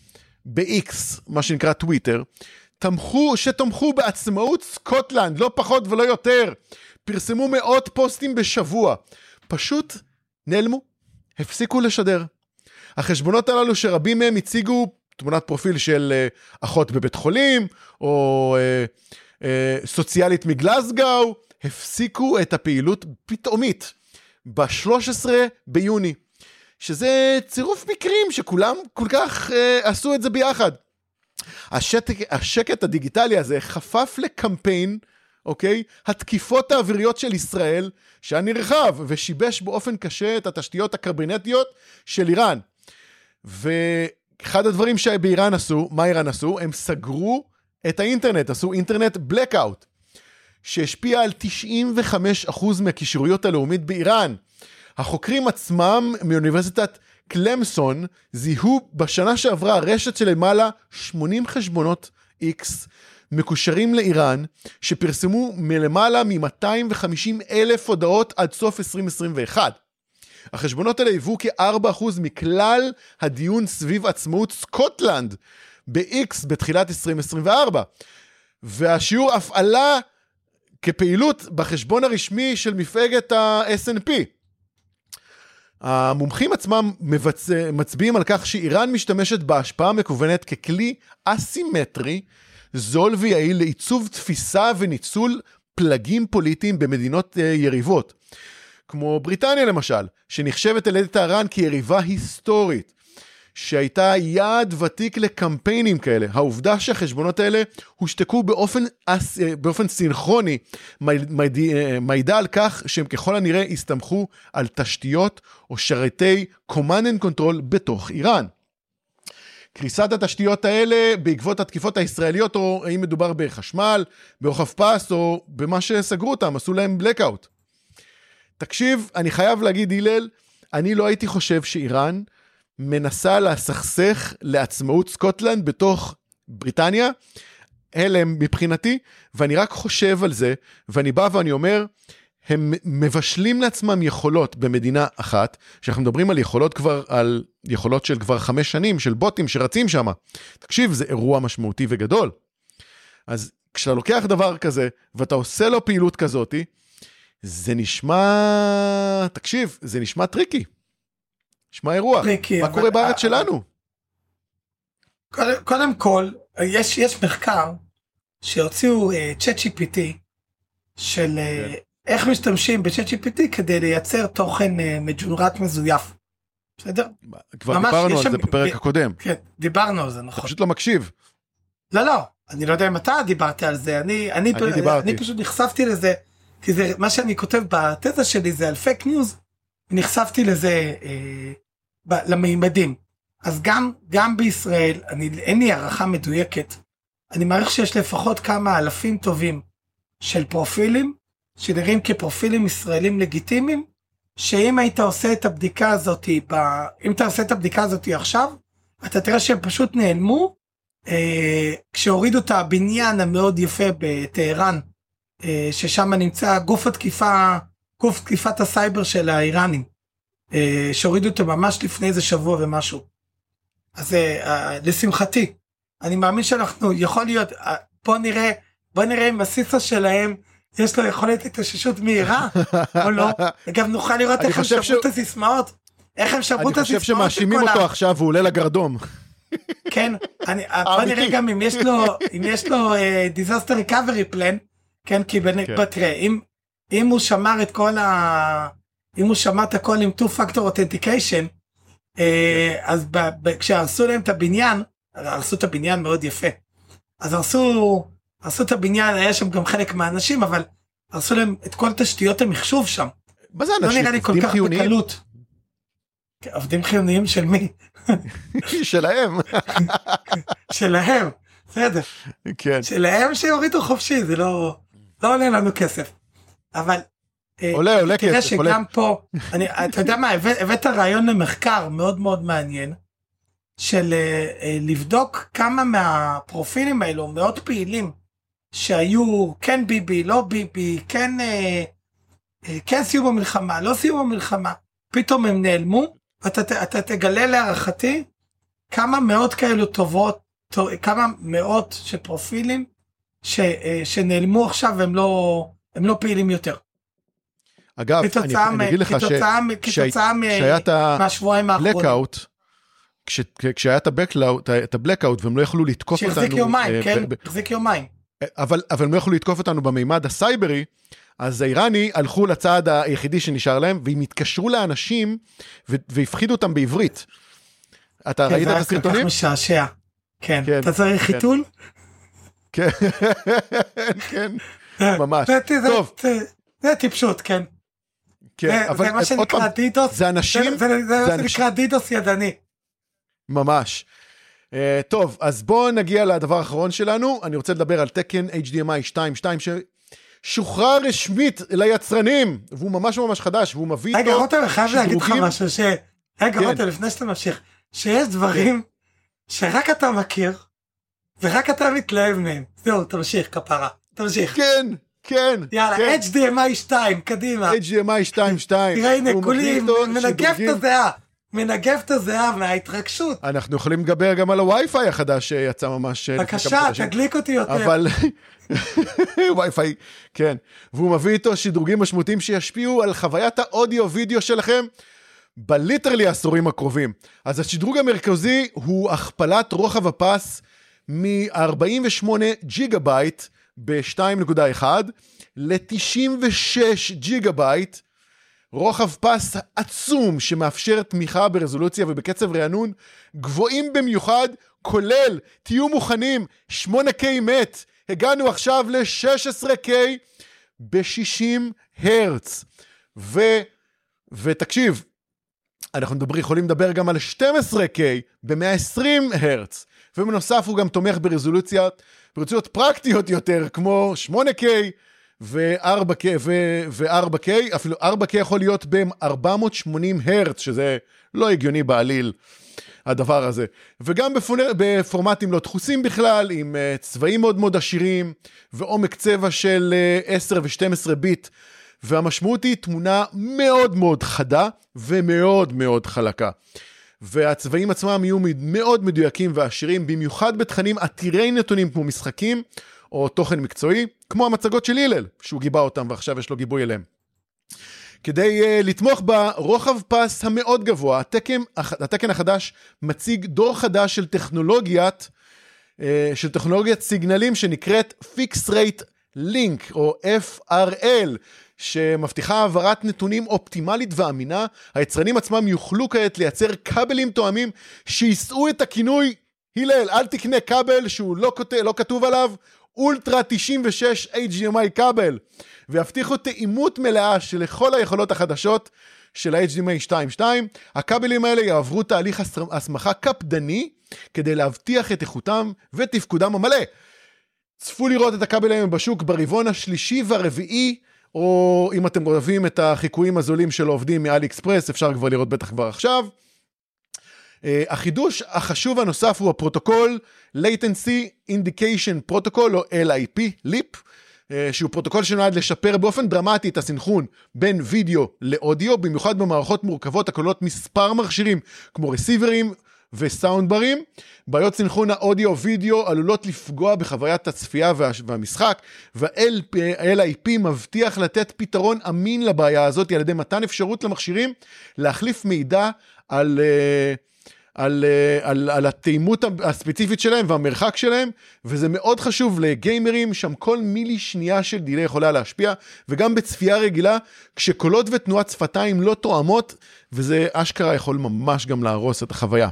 ב-X, מה שנקרא טוויטר, תמכו, שתמכו בעצמאות סקוטלנד, לא פחות ולא יותר, פרסמו מאות פוסטים בשבוע, פשוט נעלמו, הפסיקו לשדר. החשבונות הללו שרבים מהם הציגו תמונת פרופיל של uh, אחות בבית חולים, או uh, uh, סוציאלית מגלסגאו, הפסיקו את הפעילות פתאומית, ב-שלושה עשר ביוני, שזה צירוף מקרים שכולם כל כך uh, עשו את זה ביחד. השקט, השקט הדיגיטלי הזה חפף לקמפיין, אוקיי? התקיפות האוויריות של ישראל, שהיה נרחב ושיבש באופן קשה את התשתיות הקרבינטיות של איראן. ואחד הדברים שבאיראן עשו, מה איראן עשו? הם סגרו את האינטרנט, עשו אינטרנט בלקאוט, שהשפיע על תשעים וחמישה אחוז מהקישוריות הלאומית באיראן. החוקרים עצמם מאוניברסיטת קלמסון זיהו בשנה שעברה רשת של למעלה שמונים חשבונות X מקושרים לאיראן, שפרסמו מלמעלה מ-מאתיים וחמישים אלף הודעות עד סוף עשרים עשרים ואחת. החשבונות האלה היוו כ-ארבעה אחוז מכלל הדיון סביב עצמאות סקוטלנד ב-X בתחילת עשרים עשרים וארבע. והשיעור אף עלה כפעילות בחשבון הרשמי של מפלגת ה-אס אן פי. המומחים עצמם מבצ... מצביעים על כך שאיראן משתמשת בהשפעה מקוונת ככלי אסימטרי, זול ויעיל לעיצוב תפיסה וניצול פלגים פוליטיים במדינות יריבות. כמו בריטניה למשל, שנחשבת על ידי טהרן כיריבה היסטורית, שהייתה יעד ותיק לקמפיינים כאלה. העובדה שהחשבונות האלה הושתקו באופן, באופן סינכרוני, מעידה על כך שהם ככל הנראה הסתמכו על תשתיות או שרתי command and control בתוך איראן. קריסת התשתיות האלה בעקבות התקיפות הישראליות, או האם מדובר בחשמל, ברוחב פס, או במה שסגרו אותם, עשו להם בלקאוט. תקשיב, אני חייב להגיד, הלל, אני לא הייתי חושב שאיראן מנסה להסכסך לעצמאות סקוטלנד בתוך בריטניה, אלה הם מבחינתי, ואני רק חושב על זה, ואני בא ואני אומר, הם מבשלים לעצמם יכולות במדינה אחת, שאנחנו מדברים על יכולות כבר, על יכולות של כבר חמש שנים, של בוטים שרצים שם. תקשיב, זה אירוע משמעותי וגדול. אז כשאתה לוקח דבר כזה, ואתה עושה לו פעילות כזאת, זה נשמע, תקשיב, זה נשמע טריקי. נשמע אירוע. טריקי, מה אבל... קורה בארץ שלנו? קודם, קודם כל, יש, יש מחקר שהוציאו צ'אט ג'י פי טי של okay. איך משתמשים ב-צ'אט ג'י פי טי כדי לייצר תוכן מג'ונרט מזויף. בסדר? כבר דיברנו על זה בפרק ב... הקודם. כן, דיברנו על זה, נכון. אתה פשוט לא מקשיב. לא, לא, אני לא יודע אם אתה דיברת על זה, אני, אני, אני, פ... אני פשוט נחשפתי לזה, כי זה, מה שאני כותב בתזה שלי זה על פייק ניוז, ונחשפתי לזה אה, ב, למימדים. אז גם, גם בישראל, אני, אין לי הערכה מדויקת, אני מעריך שיש לפחות כמה אלפים טובים של פרופילים, שנראים כפרופילים ישראלים לגיטימיים, שאם היית עושה את הבדיקה הזאת, ב, אם אתה עושה את הבדיקה הזאת עכשיו, אתה תראה שהם פשוט נעלמו, אה, כשהורידו את הבניין המאוד יפה בטהרן, אה, ששם נמצא גוף התקיפה, גוף תקיפת הסייבר של האיראנים, אה, שהורידו אותו ממש לפני איזה שבוע ומשהו. אז אה, לשמחתי, אני מאמין שאנחנו, יכול להיות, אה, בוא נראה, בוא נראה אם הסיסה שלהם, יש לו יכולת התאוששות מהירה, או לא? וגם נוכל לראות איך הם שברו את הסיסמאות, איך הם שברו את הסיסמאות. אני חושב שמאשימים אותו עכשיו, והוא עולה לגרדום. כן, בוא נראה גם אם יש לו, אם יש לו disaster recovery plan, כן, כי תראה, אם הוא שמר את כל ה... אם הוא שמר את הכל עם two factor authentication, אז כשהרסו להם את הבניין, הרסו את הבניין מאוד יפה, אז הרסו... עשו את הבניין, היה שם גם חלק מהאנשים, אבל עשו להם את כל תשתיות המחשוב שם. מה זה אנשים? לא נראה לי כל כך בקלות. עובדים חיוניים של מי? שלהם. שלהם, בסדר. כן. שלהם שיורידו חופשי, זה לא עולה לנו כסף. אבל... עולה, עולה כסף. תראה שגם פה, אתה יודע מה, הבאת רעיון למחקר מאוד מאוד מעניין, של לבדוק כמה מהפרופילים האלו, מאוד פעילים, שהיו כן ביבי, לא ביבי, כן, כן סיום המלחמה, לא סיום המלחמה, פתאום הם נעלמו, ואתה אתה תגלה להערכתי כמה מאות כאלו טובות, כמה מאות של פרופילים, ש, שנעלמו עכשיו והם לא, הם לא פעילים יותר. אגב, אני, אני אגיד לך כתוצאה, ש... כתוצאה כתוצאה מהשבועיים האחרונים. כש, כשהיה את הבלקאוט, והם לא יכלו לתקוף אותנו. שהחזיק יומיים, כן, החזיק יומיים. אבל, אבל הם לא יכלו לתקוף אותנו במימד הסייברי, אז האיראני הלכו לצעד היחידי שנשאר להם, והם התקשרו לאנשים, והפחידו אותם בעברית. אתה ראית את הסרטונים? זה היה כל כך משעשע. כן, אתה צריך חיתול? כן, כן, ממש. טוב. זה טיפשות, כן. זה מה שנקרא דידוס. זה אנשים. זה מה שנקרא דידוס ידני. ממש. טוב, אז בואו נגיע לדבר האחרון שלנו. אני רוצה לדבר על תקן אייץ' די אם איי שתיים נקודה שתיים ששוחרר רשמית ליצרנים, והוא ממש ממש חדש, והוא מביא איתו... רגע, רותם, אני חייב להגיד לך משהו, ש... רגע, רותם, לפני שאתה ממשיך, שיש דברים שרק אתה מכיר, ורק אתה מתלהב מהם. זהו, תמשיך, כפרה. תמשיך. כן, כן. יאללה, אייץ' די אם איי שתיים, קדימה. אייץ' די אם איי שתיים נקודה שתיים. תראה, הנה, כולי מנגב את הזהה. מנגב את הזהה מההתרגשות. אנחנו יכולים לדבר גם על הווי-פיי החדש שיצא ממש... בבקשה, תדליק אותי יותר. אבל... ווי-פיי, כן. והוא מביא איתו שדרוגים משמעותיים שישפיעו על חוויית האודיו-וידאו שלכם בליטרלי העשורים הקרובים. אז השדרוג המרכזי הוא הכפלת רוחב הפס מ-ארבעים ושמונה ג'יגה בייט ב-שתיים נקודה אחת ל-תשעים ושש ג'יגה בייט, רוחב פס עצום שמאפשר תמיכה ברזולוציה ובקצב רענון גבוהים במיוחד, כולל, תהיו מוכנים, שמונה קיי מת, הגענו עכשיו ל-שש עשרה קיי ב-שישים הרץ. ו, ותקשיב, אנחנו מדבר, יכולים לדבר גם על שתים עשרה קיי ב-מאה ועשרים הרץ, ובנוסף הוא גם תומך ברזולוציה, ברזולוציות פרקטיות יותר, כמו שמונה קיי ו-ארבע קיי, ו-ארבע קיי, אפילו ארבע קיי יכול להיות ב-ארבע מאות ושמונים הרץ, שזה לא הגיוני בעליל. הדבר הזה, וגם בפונר, בפורמטים לא דחוסים בכלל, עם uh, צבעים מאוד מאוד עשירים, ועומק צבע של uh, עשר ו-שתים עשרה ביט, והמשמעות היא תמונה מאוד מאוד חדה, ומאוד מאוד חלקה. והצבעים עצמם יהיו מאוד מדויקים ועשירים, במיוחד בתכנים עתירי נתונים כמו משחקים, או תוכן מקצועי, כמו המצגות של הלל, שהוא גיבה אותם, ועכשיו יש לו גיבוי אליהם. כדי uh, לתמוך ברוחב פס המאוד גבוה, התקן, התקן החדש מציג דור חדש של טכנולוגיית, uh, של טכנולוגיית סיגנלים שנקראת Fixed Rate Link, או אף אר אל, שמבטיחה העברת נתונים אופטימלית ואמינה. היצרנים עצמם יוכלו כעת לייצר כבלים תואמים שיסעו את הכינוי, הלל, אל תקנה כבל שהוא לא, כות... לא כתוב עליו, אולטרה תשעים ושש אייץ' די אם איי כבל, והבטיחו תאימות מלאה של כל היכולות החדשות של ה-אייץ' די אם איי שתיים נקודה שתיים. הכבלים האלה יעברו תהליך הסמכה קפדני, כדי להבטיח את איכותם ותפקודם המלא. צפו לראות את הכבלים בשוק ברבעון השלישי והרביעי, או אם אתם אוהבים את החיקויים הזולים של העובדים מאלי אקספרס, אפשר כבר לראות בטח כבר עכשיו. החידוש החשוב הנוסף הוא הפרוטוקול Latency Indication Protocol, או אל איי פי, ליפ, שהוא פרוטוקול שנועד לשפר באופן דרמטי את הסינכרון בין וידאו לאודיו, במיוחד במערכות מורכבות הכוללות מספר מכשירים, כמו רסיברים וסאונדברים. בעיות סינכרון האודיו וידאו עלולות לפגוע בחוויית הצפייה והמשחק, וה-אל איי פי מבטיח לתת פתרון אמין לבעיה הזאת, על ידי מתן אפשרות למכשירים להחליף מידע על... על, על, על התאימות הספציפית שלהם והמרחק שלהם, וזה מאוד חשוב לגיימרים, שם כל מילי שנייה של דילי יכולה להשפיע, וגם בצפייה רגילה, כשקולות ותנועת שפתיים לא תואמות, וזה אשכרה יכול ממש גם להרוס את החוויה.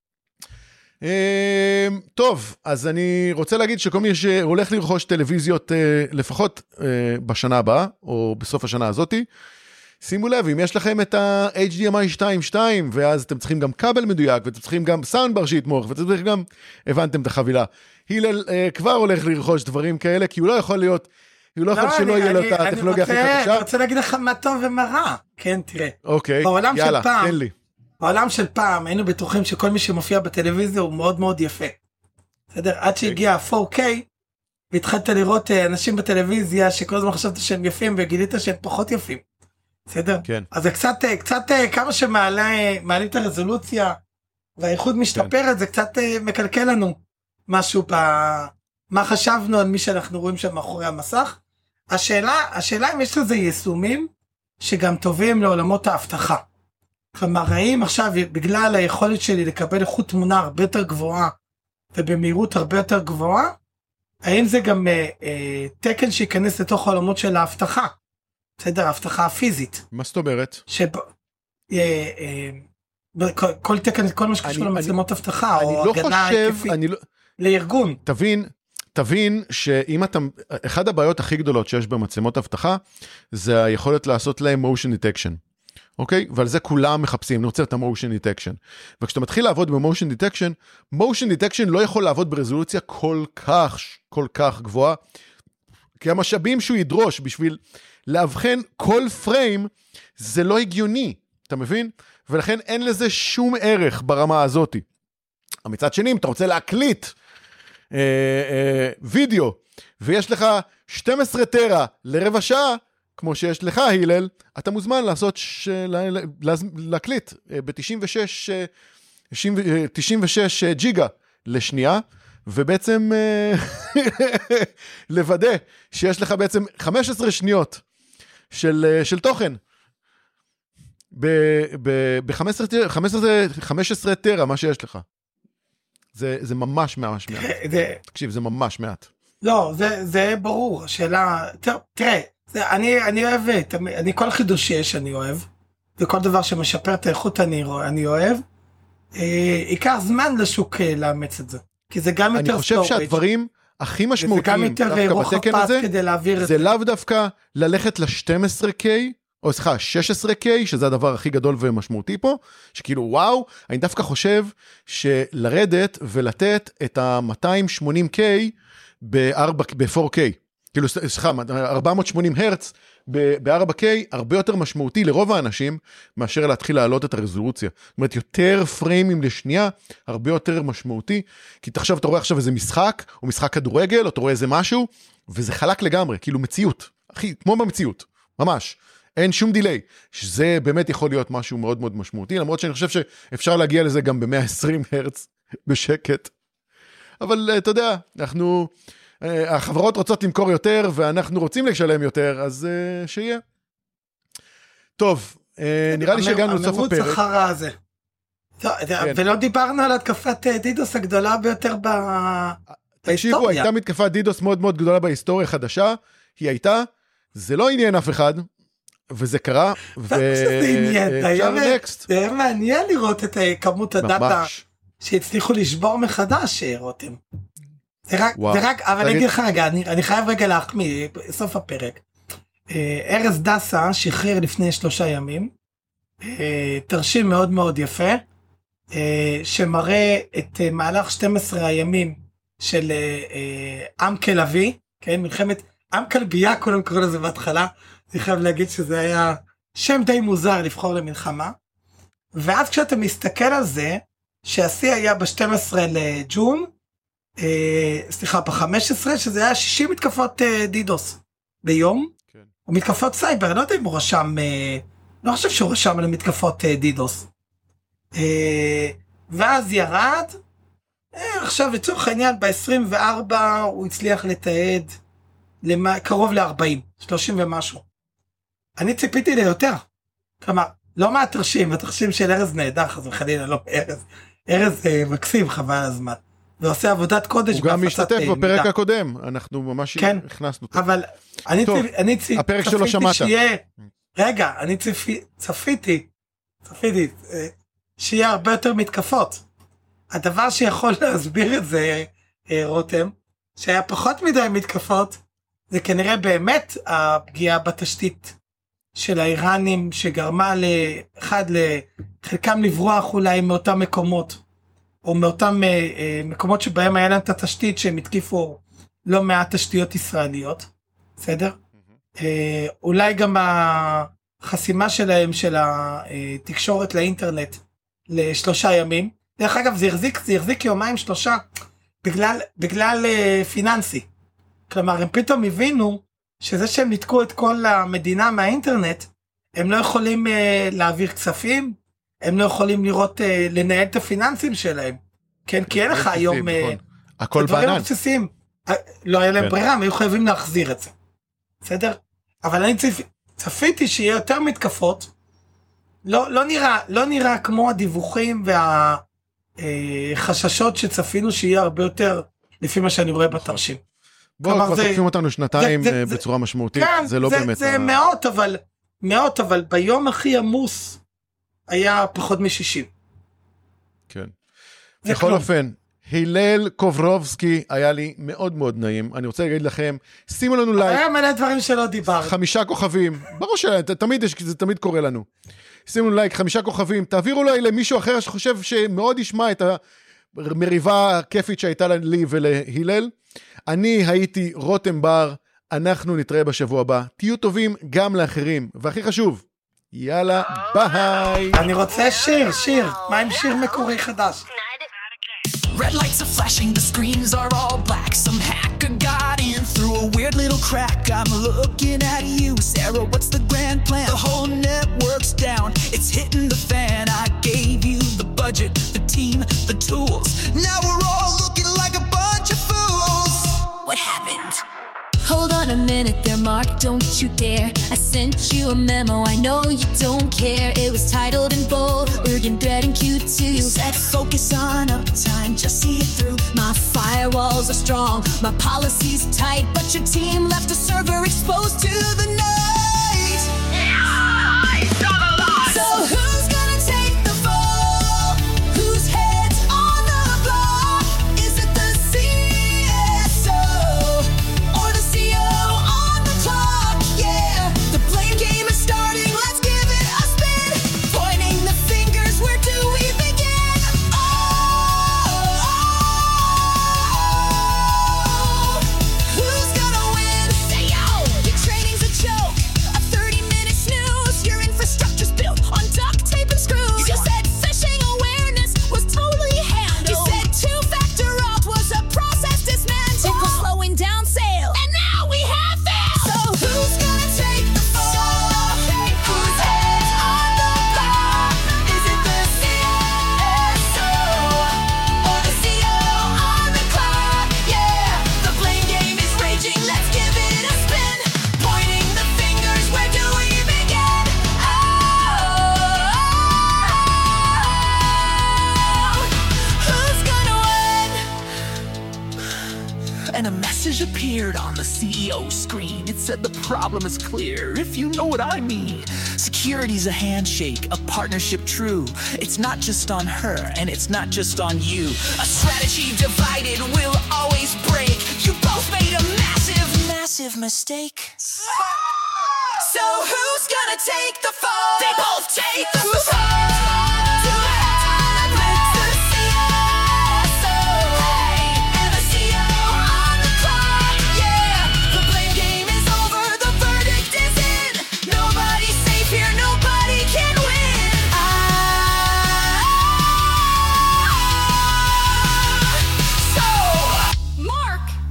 טוב, אז אני רוצה להגיד שכל מי שהולך לרכוש טלוויזיות לפחות בשנה הבאה, או בסוף השנה הזאתי, שימו לב, אם יש לכם את ה-אייץ' די אם איי שתיים נקודה שתיים, ואז אתם צריכים גם כבל מדויק, ואתם צריכים גם סאונדבר שיתמוך, ואתם צריכים גם, הבנתם את החבילה. הלל אה, כבר הולך לרכוש דברים כאלה, כי הוא לא יכול להיות, הוא לא, לא יכול שלא יהיה לו את הטכנולוגיה הכי חדשה. אני רוצה להגיד לך מה טוב ומה רע. כן, תראה. אוקיי, בעולם יאללה, של פעם, תן לי. בעולם של פעם, היינו בטוחים שכל מי שמופיע בטלוויזיה הוא מאוד מאוד יפה. בסדר? עד שהגיע פור קיי, והתחלת לראות אנשים בטלוויזיה שכל הזמן חשבת שהם יפים, וגילית שהם פחות יפים. בסדר? כן. אז זה קצת, קצת, כמה שמעלים את הרזולוציה, והאיכות משתפרת, כן. זה קצת uh, מקלקל לנו משהו ב... מה חשבנו על מי שאנחנו רואים שם מאחורי המסך. השאלה, השאלה אם יש לזה יישומים שגם טובים לעולמות ההבטחה. כלומר, האם עכשיו בגלל היכולת שלי לקבל איכות תמונה הרבה יותר גבוהה, ובמהירות הרבה יותר גבוהה, האם זה גם אה, אה, תקן שיכנס לתוך העולמות של ההבטחה? בסדר, ההבטחה הפיזית. מה זאת אומרת? שב... אה, אה, כל, כל תקן, כל מה שקשור למצלמות הבטחה, או לא הגנה היקפית, לא... לארגון. תבין, תבין שאם אתה, אחד הבעיות הכי גדולות שיש במצלמות הבטחה, זה היכולת לעשות להם motion detection. אוקיי? ועל זה כולם מחפשים, אני רוצה את ה-motion detection. וכשאתה מתחיל לעבוד ב-motion detection, motion detection לא יכול לעבוד ברזולוציה כל כך, כל כך גבוהה, כי המשאבים שהוא ידרוש בשביל להבחן כל פריים, זה לא הגיוני, אתה מבין? ולכן אין לזה שום ערך ברמה הזאת. מצד שני, אם אתה רוצה להקליט אה, אה, וידאו, ויש לך שתים עשרה טרה לרבע שעה, כמו שיש לך, הילל, אתה מוזמן לעשות, ש... להקליט ב-תשעים ושש ג'יגה לשנייה, ובעצם לוודא שיש לך בעצם חמש עשרה שניות של, של תוכן, ב-חמש עשרה טרה, מה שיש לך. זה, זה ממש ממש מעט. זה... תקשיב, זה ממש מעט. לא, זה, זה ברור, השאלה, תראה, זה, אני, אני אוהב, אני כל חידוש שיש אני אוהב, וכל דבר שמשפר את האיכות אני, אני אוהב, אה, ייקח זמן לשוק לאמץ את זה, כי זה גם יותר סטורג'. אני חושב שהדברים הכי משמעותיים, דווקא בתקן הזה, זה לאו דווקא ללכת ל-שתים עשרה קיי, או סליחה, שש עשרה קיי, שזה הדבר הכי גדול ומשמעותי פה, שכאילו וואו, אני דווקא חושב שלרדת ולתת את ה-מאתיים ושמונים קיי ב-פור קיי, כאילו, סליחה, ארבע מאות ושמונים הרץ ב-ארבע קיי, הרבה יותר משמעותי לרוב האנשים, מאשר להתחיל להעלות את הרזולוציה. זאת אומרת, יותר פריימים לשנייה, הרבה יותר משמעותי, כי תחשב, אתה רואה עכשיו איזה משחק, או משחק כדורגל, או אתה רואה איזה משהו, וזה חלק לגמרי, כאילו מציאות, אחי, כמו במציאות, ממש. אין שום דיליי, שזה באמת יכול להיות משהו מאוד מאוד משמעותי, למרות שאני חושב שאפשר להגיע לזה גם ב-מאה ועשרים הרץ בשקט. אבל אתה יודע, אנחנו... החברות רוצות למכור יותר, ואנחנו רוצים לשלם יותר, אז uh, שיהיה. טוב, uh, נראה לי שהגענו לסוף הפרק. המרוץ אחר הזה. ולא דיברנו על התקפת דידוס הגדולה ביותר בהיסטוריה. תקשיבו, הייתה מתקפת דידוס מאוד מאוד גדולה בהיסטוריה חדשה, היא הייתה, זה לא עניין אף אחד, וזה קרה, זה היה מעניין לראות את כמות הדאטה, שהצליחו לשבור מחדש, רותם. זה רק, זה רק, אבל אני אגיד לך רגע, אני, אני חייב רגע להחמיא, בסוף הפרק. ארז דסה שחרר לפני שלושה ימים, תרשים מאוד מאוד יפה, שמראה את מהלך שנים עשר הימים של עם כלבי, כן, מלחמת, עם כלבייה, כולם קראו לזה בהתחלה, אני חייב להגיד שזה היה שם די מוזר לבחור למלחמה, ואז כשאתה מסתכל על זה, שהשיא היה ב-שנים עשר לג'ון, Uh, סליחה, ב-חמש עשרה, שזה היה שישים מתקפות uh, דידוס ביום, כן. ומתקפות סייבר, לא יודע אם הוא רשם, uh, לא חושב שהוא רשם על מתקפות uh, דידוס. Uh, ואז ירד, uh, עכשיו לצורך העניין, ב-עשרים וארבע הוא הצליח לתעד למה, קרוב ל-ארבעים, שלושים ומשהו. אני ציפיתי ליותר, כלומר, לא מהתרשים, התרשים של ארז נהדר, חס וחלילה, לא ארז, ארז uh, מקסים, חבל הזמן. ועושה עבודת קודש. הוא גם משתתף בפרק הקודם, אנחנו ממש הכנסנו. אבל אני צפיתי שיהיה, רגע, אני צפיתי, צפיתי, שיהיה הרבה יותר מתקפות. הדבר שיכול להסביר את זה, רותם, שהיה פחות מדי מתקפות, זה כנראה באמת הפגיעה בתשתית של האיראנים, שגרמה לאחד, לחלקם לברוח אולי מאותם מקומות. או מאותם אה, אה, מקומות שבהם היה להם את התשתית שהם התקיפו לא מעט תשתיות ישראליות, בסדר? Mm-hmm. אה, אולי גם החסימה שלהם של התקשורת לאינטרנט לשלושה ימים, דרך אגב זה החזיק, זה החזיק יומיים שלושה בגלל, בגלל אה, פיננסי, כלומר הם פתאום הבינו שזה שהם נתקו את כל המדינה מהאינטרנט, הם לא יכולים אה, להעביר כספים, הם לא יכולים לראות, לנהל את הפיננסים שלהם, כן, כי אין לך היום, הכל בענן. לא היה להם ברירה, הם היו חייבים להחזיר את זה, בסדר? אבל אני צפיתי שיהיה יותר מתקפות, לא נראה, לא נראה כמו הדיווחים והחששות שצפינו שיהיה הרבה יותר, לפי מה שאני רואה בתרשים. בואו, כבר תוקפים אותנו שנתיים בצורה משמעותית, זה לא באמת... זה מאות, אבל, מאות, אבל ביום הכי עמוס, היה פחות מ-שישים. כן. בכל אופן, הלל קוברובסקי, היה לי מאוד מאוד נעים, אני רוצה להגיד לכם, שימו לנו לייק. היה מלא דברים שלא דיבר. חמישה כוכבים, ברור שתמיד יש, זה תמיד קורה לנו. שימו לנו לייק, חמישה כוכבים, תעבירו לי למישהו אחר שחושב שמאוד ישמע את המריבה הכיפית שהייתה לי ולהלל. אני הייתי רותם בר, אנחנו נתראה בשבוע הבא, תהיו טובים גם לאחרים, והכי חשוב, יאללה, ביי. אני רוצה שיר, שיר, מה עם שיר מקורי חדש? Red lights are flashing, the screens are all black. Some hacker got in through a weird little crack. I'm looking at you, Sarah, what's the grand plan? The whole network's down, it's hitting the fan. I gave you the budget, the team, the tools. Now we're all looking like a bunch of fools. What happened? Hold on a minute there, Mark, don't you dare. I sent you a memo, I know you don't care. It was titled in bold, urgent thread in Q two. You said focus on uptime, just see it through. My firewalls are strong, my policy's tight, but your team left a server exposed to the night. It's not a lie. So who's gonna take the fall? Whose head's on the block? Is it the C S O? Appeared on the C E O screen. It said the problem is clear, if you know what I mean. Security's a handshake, a partnership true. It's not just on her, and it's not just on you. A strategy divided will always break. You both made a massive, massive mistake. So who's gonna take the fall? They both take the fall.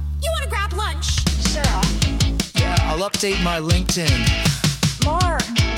Update my LinkedIn. Mark.